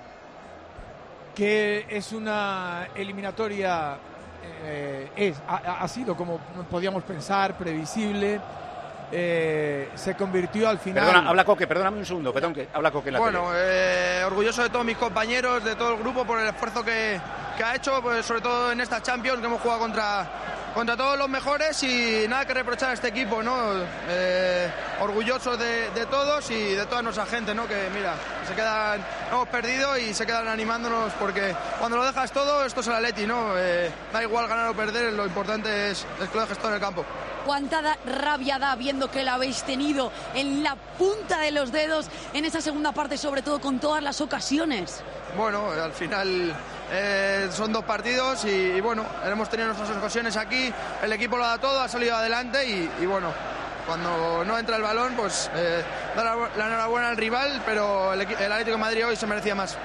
Que es una eliminatoria, eh, es, ha, ha sido como podíamos pensar, previsible. Eh, se convirtió al final. Perdona, habla Coque, perdóname un segundo, Petón, que habla Coque en la Bueno, tele. eh, orgulloso de todos mis compañeros, de todo el grupo por el esfuerzo que, que ha hecho, pues sobre todo en esta Champions que hemos jugado contra, contra todos los mejores y nada que reprochar a este equipo, ¿no? Eh, orgulloso de, de todos y de toda nuestra gente, ¿no? Que mira, se quedan, hemos perdido y se quedan animándonos porque cuando lo dejas todo, esto es el Atleti, ¿no? Eh, da igual ganar o perder, lo importante es, es que lo dejes todo en el campo. Cuánta da- rabia da viendo que lo habéis tenido en la punta de los dedos en esa segunda parte, sobre todo con todas las ocasiones. Bueno, al final eh, son dos partidos y, y bueno, hemos tenido nuestras ocasiones aquí, el equipo lo da todo, ha salido adelante y, y bueno, cuando no entra el balón, pues eh, dar la, la enhorabuena al rival, pero el, equi- el Atlético de Madrid hoy se merecía más.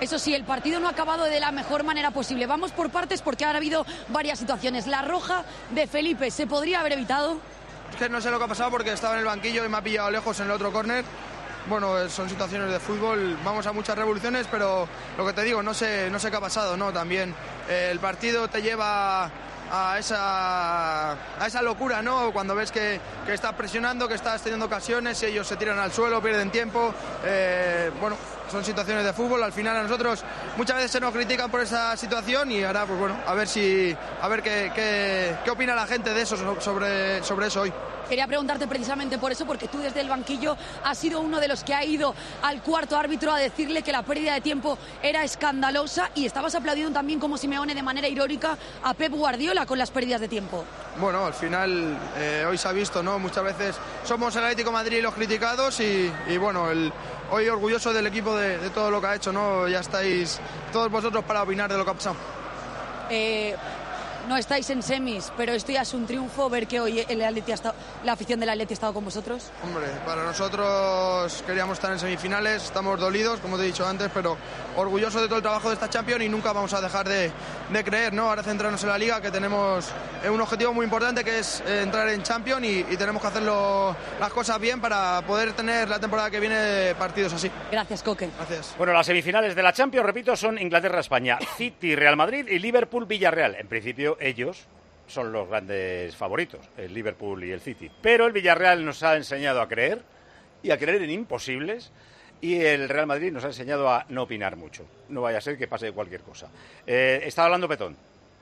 Eso sí, el partido no ha acabado de la mejor manera posible. Vamos por partes porque ahora ha habido varias situaciones. La roja de Felipe, ¿se podría haber evitado? Es que no sé lo que ha pasado porque estaba en el banquillo y me ha pillado lejos en el otro córner. Bueno, son situaciones de fútbol, vamos a muchas revoluciones, pero lo que te digo, no sé, no sé qué ha pasado, ¿no? También eh, el partido te lleva a esa, a esa locura, ¿no? Cuando ves que, que estás presionando, que estás teniendo ocasiones y ellos se tiran al suelo, pierden tiempo. Eh, bueno, son situaciones de fútbol. Al final a nosotros muchas veces se nos critican por esa situación y ahora, pues bueno, a ver si, a ver qué, qué, qué opina la gente de eso, sobre, sobre eso hoy. Quería preguntarte precisamente por eso, porque tú desde el banquillo has sido uno de los que ha ido al cuarto árbitro a decirle que la pérdida de tiempo era escandalosa y estabas aplaudiendo también como Simeone de manera irónica a Pep Guardiola con las pérdidas de tiempo. Bueno, al final eh, hoy se ha visto, ¿no? Muchas veces somos el Atlético de Madrid los criticados y, y bueno, el, hoy orgulloso del equipo de, de todo lo que ha hecho, ¿no? Ya estáis todos vosotros para opinar de lo que ha pasado. Eh... No estáis en semis, pero esto ya es un triunfo ver que hoy el Atleti ha estado, la afición del Atleti ha estado con vosotros. Hombre, para nosotros queríamos estar en semifinales, estamos dolidos, como te he dicho antes, pero orgullosos de todo el trabajo de esta Champions y nunca vamos a dejar de, de creer, ¿no? Ahora centrarnos en la Liga, que tenemos un objetivo muy importante que es entrar en Champions y, y tenemos que hacerlo las cosas bien para poder tener la temporada que viene partidos así. Gracias, Coque. Gracias. Bueno, las semifinales de la Champions, repito, son Inglaterra-España, City-Real Madrid y Liverpool-Villarreal. En principio, ellos son los grandes favoritos, el Liverpool y el City. Pero el Villarreal nos ha enseñado a creer y a creer en imposibles y el Real Madrid nos ha enseñado a no opinar mucho. No vaya a ser que pase cualquier cosa. Eh, estaba hablando Petón.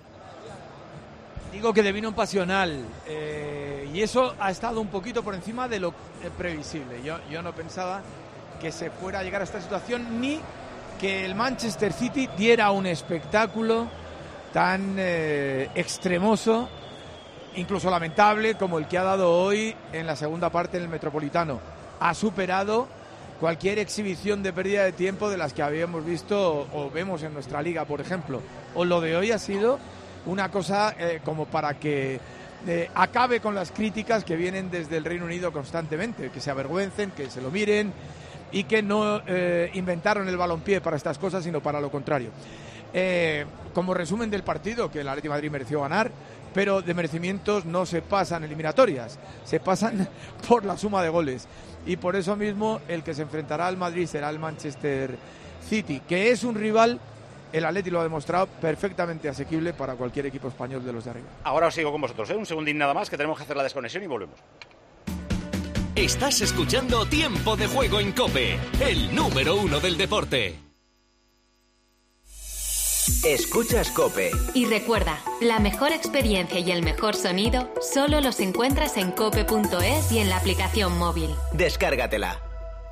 Digo que de vino pasional eh, y eso ha estado un poquito por encima de lo eh, previsible. Yo, yo no pensaba que se fuera a llegar a esta situación ni que el Manchester City diera un espectáculo tan eh, extremoso, incluso lamentable, como el que ha dado hoy en la segunda parte en el Metropolitano. Ha superado cualquier exhibición de pérdida de tiempo de las que habíamos visto o, o vemos en nuestra liga, por ejemplo. O lo de hoy ha sido una cosa eh, como para que eh, acabe con las críticas que vienen desde el Reino Unido constantemente, que se avergüencen, que se lo miren y que no eh, inventaron el balompié para estas cosas, sino para lo contrario. Eh, como resumen del partido, que el Atlético de Madrid mereció ganar, pero de merecimientos no se pasan eliminatorias, se pasan por la suma de goles. Y por eso mismo el que se enfrentará al Madrid será el Manchester City, que es un rival, el Atlético lo ha demostrado, perfectamente asequible para cualquier equipo español de los de arriba. Ahora os sigo con vosotros, ¿eh? Un segundín nada más, que tenemos que hacer la desconexión y volvemos. Estás escuchando Tiempo de Juego en COPE, el número uno del deporte. Escuchas COPE. Y recuerda, la mejor experiencia y el mejor sonido solo los encuentras en cope punto es y en la aplicación móvil. Descárgatela.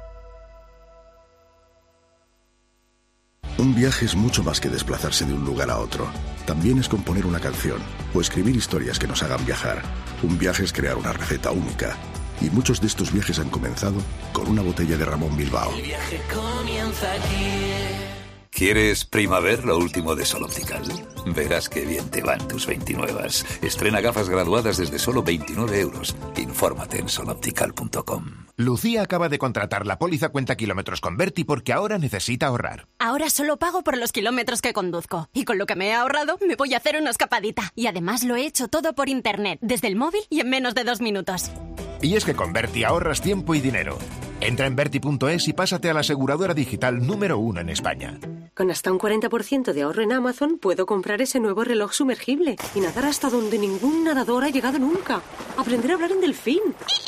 Un viaje es mucho más que desplazarse de un lugar a otro. También es componer una canción o escribir historias que nos hagan viajar. Un viaje es crear una receta única. Y muchos de estos viajes han comenzado con una botella de Ramón Bilbao. El viaje comienza aquí. ¿Quieres Primaver, lo último de Sol Optical? Verás qué bien te van tus veintinuevas. Estrena gafas graduadas desde solo veintinueve euros. Infórmate en sol optical punto com. Lucía acaba de contratar la póliza cuenta kilómetros con Berti porque ahora necesita ahorrar. Ahora solo pago por los kilómetros que conduzco. Y con lo que me he ahorrado, me voy a hacer una escapadita. Y además lo he hecho todo por internet, desde el móvil y en menos de dos minutos. Y es que con Berti ahorras tiempo y dinero. Entra en berti punto es y pásate a la aseguradora digital número uno en España. Con hasta un cuarenta por ciento de ahorro en Amazon, puedo comprar ese nuevo reloj sumergible y nadar hasta donde ningún nadador ha llegado nunca. Aprender a hablar en delfín.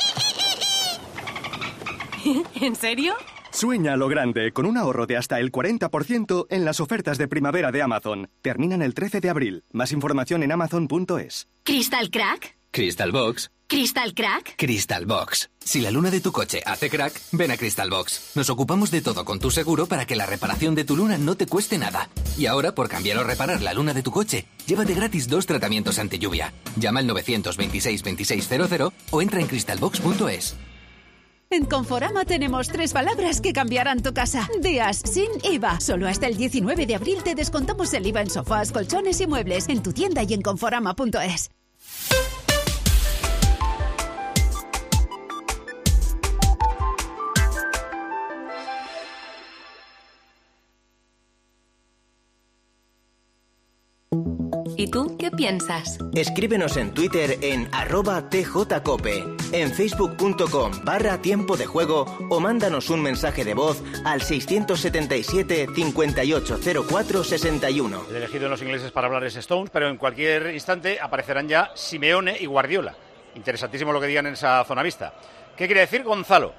¿En serio? Sueña a lo grande con un ahorro de hasta el cuarenta por ciento en las ofertas de primavera de Amazon. Terminan el trece de abril. Más información en amazon punto es. ¿Crystal Crack? Crystal Box. ¿Crystal Crack? Crystal Box. Si la luna de tu coche hace crack, ven a Crystal Box. Nos ocupamos de todo con tu seguro para que la reparación de tu luna no te cueste nada. Y ahora, por cambiar o reparar la luna de tu coche, llévate gratis dos tratamientos anti lluvia. Llama al nueve dos seis, veintiséis cero cero o entra en crystal box punto es. En Conforama tenemos tres palabras que cambiarán tu casa. Días sin I V A. Solo hasta el diecinueve de abril te descontamos el I V A en sofás, colchones y muebles en tu tienda y en conforama punto es. ¿Y tú qué piensas? Escríbenos en Twitter en arroba tjcope, en facebook.com barra tiempo de juego o mándanos un mensaje de voz al seiscientos setenta y siete, cincuenta y ocho cero cuatro, sesenta y uno. El elegido en los ingleses para hablar es Stones, pero en cualquier instante aparecerán ya Simeone y Guardiola. Interesantísimo lo que digan en esa zona vista. ¿Qué quiere decir Gonzalo?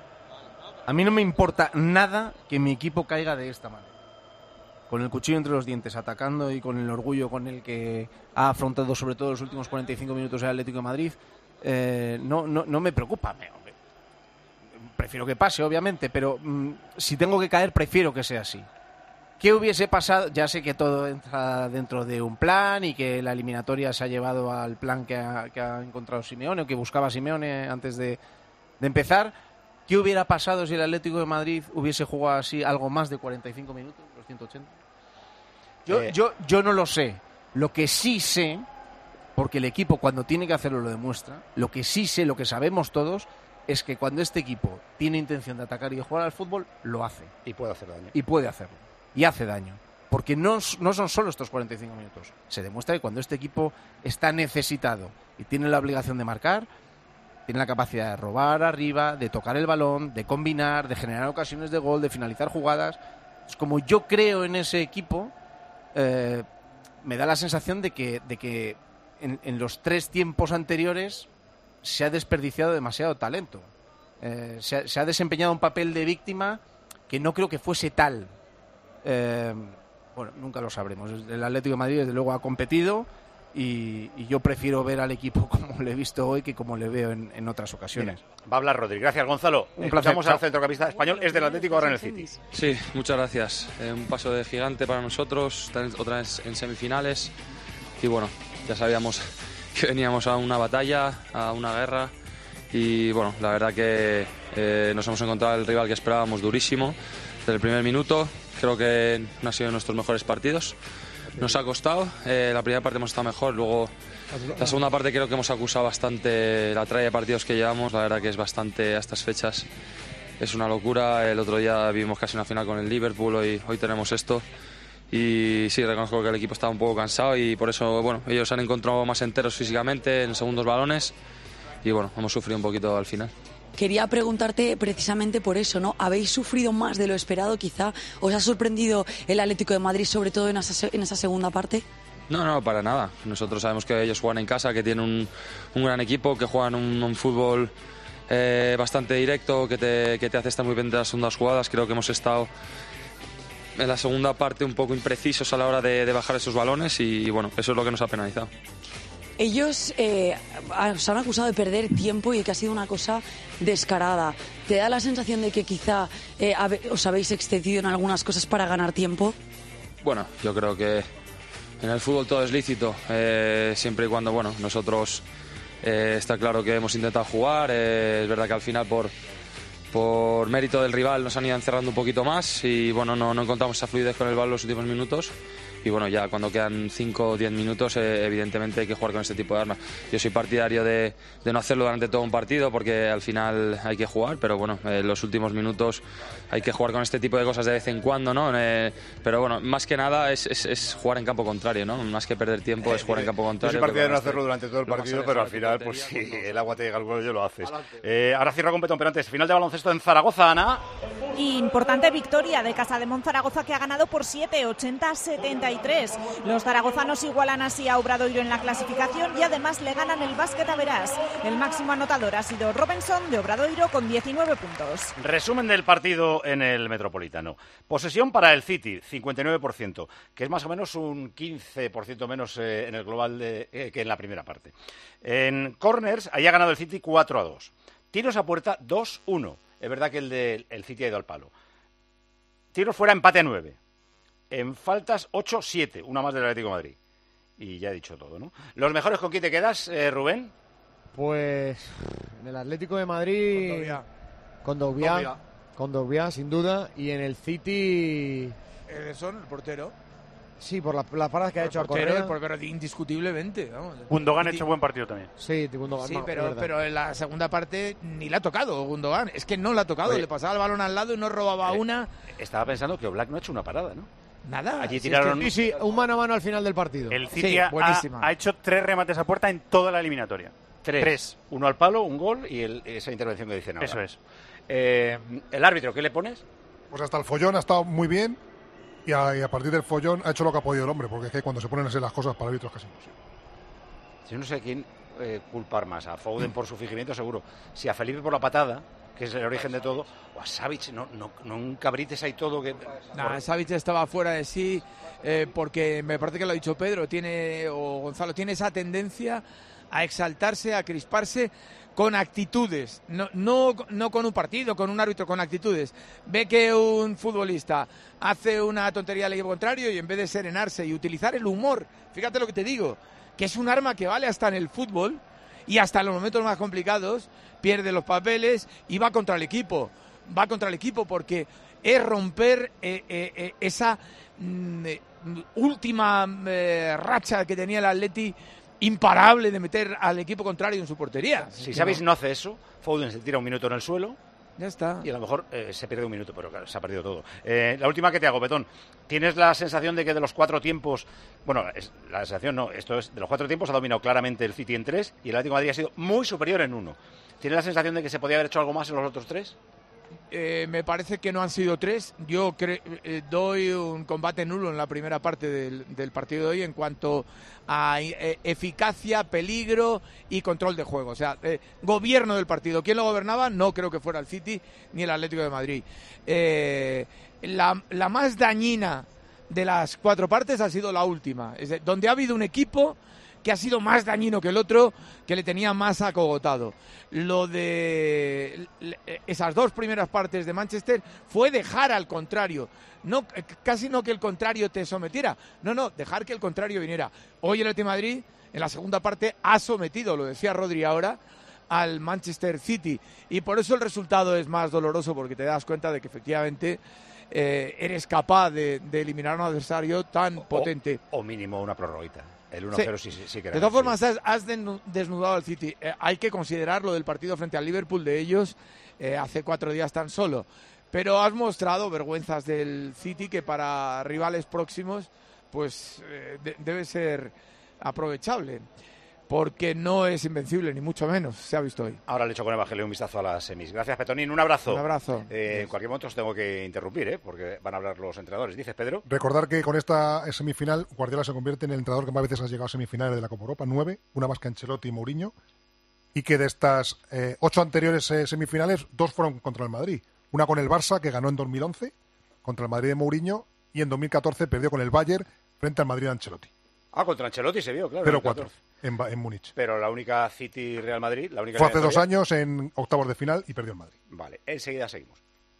A mí no me importa nada que mi equipo caiga de esta manera. Con el cuchillo entre los dientes, atacando y con el orgullo con el que ha afrontado sobre todo los últimos cuarenta y cinco minutos el Atlético de Madrid, eh, no, no, no me preocupa. Me, prefiero que pase, obviamente, pero mmm, si tengo que caer, prefiero que sea así. ¿Qué hubiese pasado? Ya sé que todo entra dentro de un plan y que la eliminatoria se ha llevado al plan que ha, que ha encontrado Simeone o que buscaba Simeone antes de, de empezar. ¿Qué hubiera pasado si el Atlético de Madrid hubiese jugado así algo más de cuarenta y cinco minutos, los ciento ochenta? Yo, eh. yo, yo no lo sé. Lo que sí sé, porque el equipo cuando tiene que hacerlo lo demuestra, lo que sí sé, lo que sabemos todos, es que cuando este equipo tiene intención de atacar y de jugar al fútbol, lo hace. Y puede hacer daño. Y puede hacerlo. Y hace daño. Porque no, no son solo estos cuarenta y cinco minutos. Se demuestra que cuando este equipo está necesitado y tiene la obligación de marcar, tiene la capacidad de robar arriba, de tocar el balón, de combinar, de generar ocasiones de gol, de finalizar jugadas. Es como yo creo en ese equipo, eh, me da la sensación de que, de que en, en los tres tiempos anteriores se ha desperdiciado demasiado talento. Eh, se, ha, se ha desempeñado un papel de víctima que no creo que fuese tal. Eh, bueno, nunca lo sabremos. El Atlético de Madrid desde luego ha competido. Y, y yo prefiero ver al equipo como le he visto hoy que como le veo en, en otras ocasiones. Mira, va a hablar Rodri. Gracias, Gonzalo. Un Escuchamos placer. al centrocampista español. Es del Atlético, ahora en el City. Sí, muchas gracias. Eh, un paso de gigante para nosotros. Otra vez en semifinales. Y bueno, ya sabíamos que veníamos a una batalla, a una guerra. Y bueno, la verdad que eh, nos hemos encontrado el rival que esperábamos durísimo. Desde el primer minuto, creo que no ha sido de nuestros mejores partidos. Nos ha costado, eh, la primera parte hemos estado mejor, luego la segunda parte creo que hemos acusado bastante la tralla de partidos que llevamos, la verdad que es bastante a estas fechas, es una locura, el otro día vivimos casi una final con el Liverpool, hoy, hoy tenemos esto y sí, reconozco que el equipo estaba un poco cansado y por eso, bueno, ellos se han encontrado más enteros físicamente en segundos balones y bueno, hemos sufrido un poquito al final. Quería preguntarte precisamente por eso, ¿no? ¿Habéis sufrido más de lo esperado quizá? ¿Os ha sorprendido el Atlético de Madrid, sobre todo en esa, en esa segunda parte? No, no, para nada. Nosotros sabemos que ellos juegan en casa, que tienen un, un gran equipo, que juegan un, un fútbol eh, bastante directo, que te, que te hace estar muy bien de las segundas jugadas. Creo que hemos estado en la segunda parte un poco imprecisos a la hora de, de bajar esos balones y, bueno, eso es lo que nos ha penalizado. Ellos eh, os han acusado de perder tiempo y que ha sido una cosa descarada. ¿Te da la sensación de que quizá eh, os habéis excedido en algunas cosas para ganar tiempo? Bueno, yo creo que en el fútbol todo es lícito, eh, siempre y cuando, bueno, nosotros eh, está claro que hemos intentado jugar, eh, es verdad que al final por, por mérito del rival nos han ido encerrando un poquito más y bueno, no, no encontramos esa fluidez con el balón los últimos minutos. Y bueno, ya cuando quedan cinco o diez minutos, eh, evidentemente hay que jugar con este tipo de armas. Yo soy partidario de, de no hacerlo durante todo un partido porque al final hay que jugar, pero bueno, en eh, los últimos minutos hay que jugar con este tipo de cosas de vez en cuando, ¿no? Eh, pero bueno, más que nada es, es, es jugar en campo contrario, ¿no? Más que perder tiempo es jugar en campo contrario. Yo soy partidario de no hacerlo durante todo el partido, pero al final, pues si el agua te llega al cuello, lo haces. Eh, ahora cierra competón, pero antes, final de baloncesto en Zaragoza, Ana. Importante victoria de Casa de Monzaragoza que ha ganado por siete, ochenta a setenta y tres. Los zaragozanos igualan así a Obradoiro en la clasificación y además le ganan el básquet a Verás. El máximo anotador ha sido Robinson de Obradoiro con diecinueve puntos. Resumen del partido en el Metropolitano. Posesión para el City, cincuenta y nueve por ciento, que es más o menos un quince por ciento menos eh, en el global de, eh, que en la primera parte. En corners, ahí ha ganado el City cuatro a dos. Tiros a puerta dos uno. Es verdad que el del el City ha ido al palo. Tiros fuera, empate a nueve. En faltas, ocho siete. Una más del Atlético de Madrid. Y ya he dicho todo, ¿no? ¿Los mejores con quién te quedas, eh, Rubén? Pues en el Atlético de Madrid... Con Dogbia. Con Dogbia, sin duda. Y en el City... Ederson, el portero. Sí, por las la paradas que ha hecho a portero, Correa. El portero indiscutiblemente. Vamos. Gundogan ha hecho buen partido también. Sí, Gundogan. Sí, no, pero, pero en la segunda parte ni la ha tocado Gundogan. Es que no la ha tocado. Oye, le pasaba el balón al lado y no robaba eh, una. Estaba pensando que Oblak no ha hecho una parada, ¿no? Nada. Allí Si tiraron... es que, sí, sí, un mano a mano al final del partido. El City sí, ha, buenísima. ha hecho tres remates a puerta en toda la eliminatoria. Tres. Tres. Uno al palo, un gol y el, esa intervención que dicen ahora. Eso es. Eh, el árbitro, ¿qué le pones? Pues hasta el follón ha estado muy bien y a, y a partir del follón ha hecho lo que ha podido el hombre, porque es que cuando se ponen así las cosas para árbitros casi imposible. Yo no sé quién eh, culpar más, a Foden por su fingimiento seguro, si a Felipe por la patada, que es el origen de todo, o a Savic, no, no, no un cabrites ahí todo que... Nah, Savic estaba fuera de sí, eh, porque me parece que lo ha dicho Pedro, tiene o Gonzalo, tiene esa tendencia a exaltarse, a crisparse con actitudes, no, no, no con un partido, con un árbitro, con actitudes. Ve que un futbolista hace una tontería al equipo contrario y en vez de serenarse y utilizar el humor, fíjate lo que te digo, que es un arma que vale hasta en el fútbol y hasta en los momentos más complicados, pierde los papeles y va contra el equipo, va contra el equipo porque es romper eh, eh, eh, esa mm, eh, última eh, racha que tenía el Atleti, imparable, de meter al equipo contrario en su portería. Si Savic no hace eso, Foden se tira un minuto en el suelo. Ya está. Y a lo mejor eh, se pierde un minuto, pero claro, se ha perdido todo. Eh, la última que te hago, Petón. ¿Tienes la sensación de que de los cuatro tiempos... Bueno, es, la sensación no, esto es... De los cuatro tiempos ha dominado claramente el City en tres y el Atlético de Madrid ha sido muy superior en uno. ¿Tienes la sensación de que se podía haber hecho algo más en los otros tres? Eh, me parece que no han sido tres. Yo cre eh, doy un combate nulo en la primera parte del, del partido de hoy en cuanto a eh, eficacia, peligro y control de juego. O sea, eh, gobierno del partido. ¿Quién lo gobernaba? No creo que fuera el City ni el Atlético de Madrid. Eh, la, la más dañina de las cuatro partes ha sido la última. Es de, donde ha habido un equipo que ha sido más dañino que el otro, que le tenía más acogotado. Lo de esas dos primeras partes de Manchester fue dejar al contrario, no, casi no que el contrario te sometiera, no, no, dejar que el contrario viniera. Hoy el Atlético de Madrid, en la segunda parte, ha sometido, lo decía Rodri ahora, al Manchester City, y por eso el resultado es más doloroso, porque te das cuenta de que efectivamente eh, eres capaz de, de eliminar a un adversario tan o, potente. O mínimo una prorroguita. El uno cero sí, sí, sí que De todas formas, has, has desnudado al City. Eh, hay que considerar lo del partido frente al Liverpool de ellos eh, hace cuatro días tan solo. Pero has mostrado vergüenzas del City que para rivales próximos pues eh, de, debe ser aprovechable. Porque no es invencible, ni mucho menos, se ha visto hoy. Ahora le echo con Evangelio un vistazo a las semis. Gracias, Petonín. Un abrazo. Un abrazo. Eh, en cualquier momento os tengo que interrumpir, ¿eh? Porque van a hablar los entrenadores. ¿Dices, Pedro? Recordar que con esta semifinal, Guardiola se convierte en el entrenador que más veces ha llegado a semifinales de la Copa Europa, nueve, una más que Ancelotti y Mourinho, y que de estas eh, ocho anteriores eh, semifinales, dos fueron contra el Madrid. Una con el Barça, que ganó en dos mil once, contra el Madrid de Mourinho, y en dos mil catorce perdió con el Bayern frente al Madrid de Ancelotti. Ah, contra Ancelotti se vio, claro. cero cuatro. En, en Múnich. Pero la única City Real Madrid, la única fue hace dos años en octavos de final y perdió el Madrid. Vale, enseguida seguimos.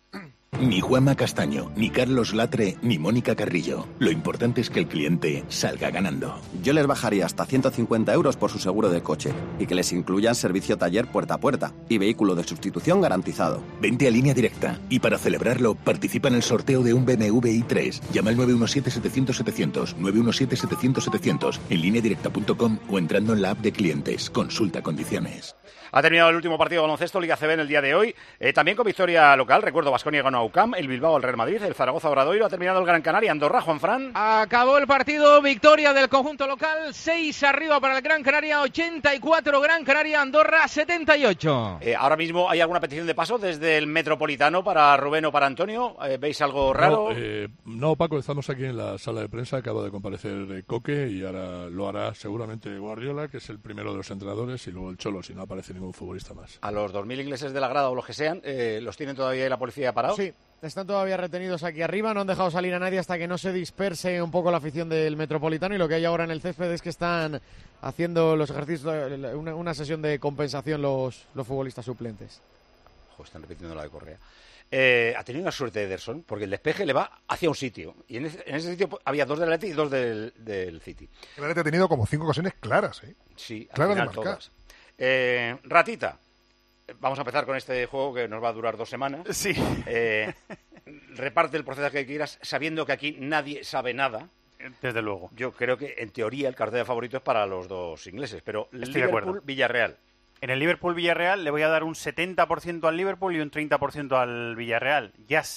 Ni Juanma Castaño, ni Carlos Latre, ni Mónica Carrillo. Lo importante es que el cliente salga ganando. Yo les bajaría hasta ciento cincuenta euros por su seguro de coche y que les incluyan servicio taller puerta a puerta y vehículo de sustitución garantizado. Vente a Línea Directa y para celebrarlo participa en el sorteo de un B M W i tres. Llama al nueve uno siete setecientos setecientos, nueve uno siete setecientos setecientos en línea directa punto com o entrando en la app de clientes. Consulta condiciones. Ha terminado el último partido de baloncesto Liga C B en el día de hoy, eh, también con victoria local. Recuerdo, Baskonia ganó a U C A M, el Bilbao al Real Madrid, el Zaragoza Obradoiro, ha terminado el Gran Canaria Andorra. Juan Fran. Acabó el partido, victoria del conjunto local, seis arriba para el Gran Canaria, ochenta y cuatro Gran Canaria, Andorra setenta y ocho. Eh, ahora mismo hay alguna petición de paso desde el Metropolitano para Rubén o para Antonio. Eh, ¿Veis algo raro? No, eh, no, Paco, estamos aquí en la sala de prensa, acaba de comparecer eh, Coque y ahora lo hará seguramente Guardiola, que es el primero de los entrenadores, y luego el Cholo, si no aparece ningún futbolista más. A los dos mil ingleses de la grada o los que sean, eh, ¿los tienen todavía ahí la policía parados? Sí, están todavía retenidos aquí arriba, no han dejado salir a nadie hasta que no se disperse un poco la afición del Metropolitano, y lo que hay ahora en el césped es que están haciendo los ejercicios, una, una sesión de compensación los, los futbolistas suplentes. Joder, están repitiendo la de Correa. Eh, ha tenido una suerte Ederson, porque el despeje le va hacia un sitio, y en ese, en ese sitio había dos del Atleti y dos del, del City. El Atleti ha tenido como cinco ocasiones claras, ¿eh? Sí, al claras final de marcar. todas. Eh, Ratita, vamos a empezar con este juego que nos va a durar dos semanas. Sí. Eh, reparte el proceso que quieras, sabiendo que aquí nadie sabe nada. Desde luego. Yo creo que, en teoría, el cartel de favorito es para los dos ingleses, pero Estoy de acuerdo. Liverpool-Villarreal. En el Liverpool-Villarreal le voy a dar un setenta por ciento al Liverpool y un treinta por ciento al Villarreal. Ya sé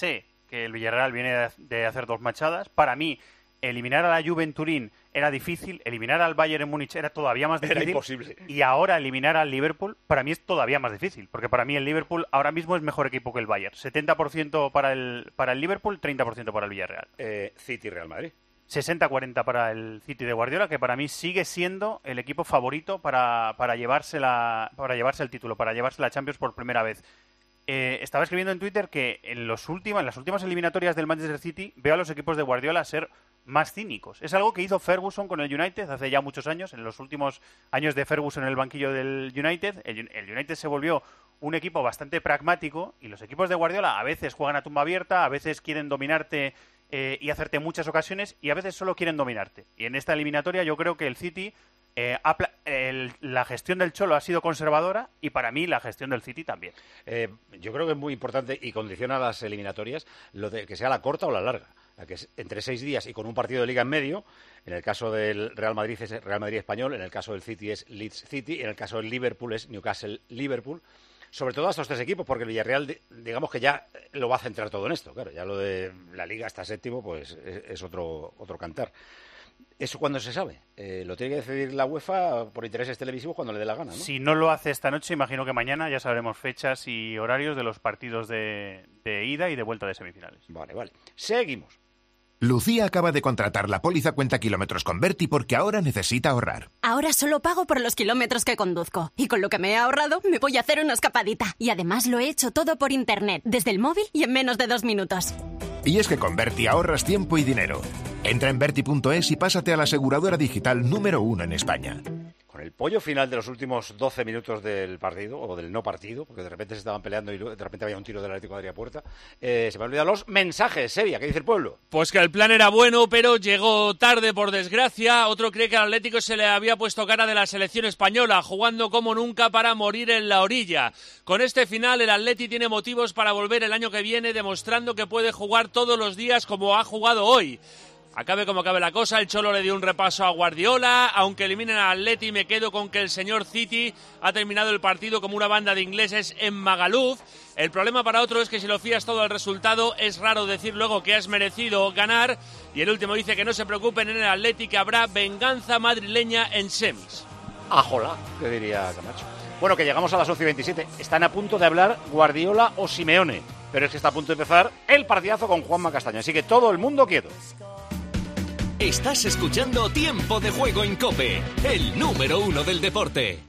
que el Villarreal viene de hacer dos machadas. Para mí, eliminar a la Juve en Turín era difícil, eliminar al Bayern en Múnich era todavía más difícil. Era imposible. Y ahora eliminar al Liverpool, para mí es todavía más difícil, porque para mí el Liverpool ahora mismo es mejor equipo que el Bayern. setenta por ciento para el, para el Liverpool, treinta por ciento para el Villarreal. Eh, City-Real Madrid. sesenta cuarenta para el City de Guardiola, que para mí sigue siendo el equipo favorito para, para, llevarse, la, para llevarse el título, para llevarse la Champions por primera vez. Eh, estaba escribiendo en Twitter que en, los últimos, en las últimas eliminatorias del Manchester City veo a los equipos de Guardiola ser más cínicos. Es algo que hizo Ferguson con el United hace ya muchos años. En los últimos años de Ferguson en el banquillo del United, el, el United se volvió un equipo bastante pragmático y los equipos de Guardiola a veces juegan a tumba abierta, a veces quieren dominarte eh, y hacerte muchas ocasiones y a veces solo quieren dominarte. Y en esta eliminatoria yo creo que el City... Eh, el, la gestión del Cholo ha sido conservadora y para mí la gestión del City también. Eh, yo creo que es muy importante y condiciona las eliminatorias lo de que sea la corta o la larga. La que es entre seis días y con un partido de liga en medio. En el caso del Real Madrid es Real Madrid español, en el caso del City es Leeds City, en el caso del Liverpool es Newcastle Liverpool. Sobre todo a estos tres equipos, porque el Villarreal, digamos que ya lo va a centrar todo en esto. Claro, ya lo de la liga hasta séptimo, pues es, es otro, otro cantar. ¿Eso cuándo se sabe? Eh, ¿Lo tiene que decidir la UEFA por intereses televisivos cuando le dé la gana, ¿no? Si no lo hace esta noche, imagino que mañana ya sabremos fechas y horarios de los partidos de, de ida y de vuelta de semifinales. Vale, vale. Seguimos. Lucía acaba de contratar la póliza cuenta kilómetros con Berti porque ahora necesita ahorrar. Ahora solo pago por los kilómetros que conduzco. Y con lo que me he ahorrado, me voy a hacer una escapadita. Y además lo he hecho todo por internet, desde el móvil y en menos de dos minutos. Y es que con Berti ahorras tiempo y dinero. Entra en Berti punto es y pásate a la aseguradora digital número uno en España. Con el pollo final de los últimos doce minutos del partido, o del no partido, porque de repente se estaban peleando y de repente había un tiro del Atlético de Madrid a puerta, eh, se me han olvidado los mensajes. Sevilla, ¿qué dice el pueblo? Pues que el plan era bueno, pero llegó tarde, por desgracia. Otro cree que al Atlético se le había puesto cara de la selección española, jugando como nunca para morir en la orilla. Con este final, el Atleti tiene motivos para volver el año que viene, demostrando que puede jugar todos los días como ha jugado hoy. Acabe como acabe la cosa, el Cholo le dio un repaso a Guardiola. Aunque eliminen al Atleti, me quedo con que el señor City ha terminado el partido como una banda de ingleses en Magaluf. El problema para otro es que si lo fías todo al resultado, es raro decir luego que has merecido ganar. Y el último dice que no se preocupen en el Atleti, que habrá venganza madrileña en semis. Ajola, que diría Camacho. Bueno, que llegamos a las once y veintisiete. Están a punto de hablar Guardiola o Simeone. Pero es que está a punto de empezar el partidazo con Juanma Castaño. Así que todo el mundo quieto. Estás escuchando Tiempo de Juego en COPE, el número uno del deporte.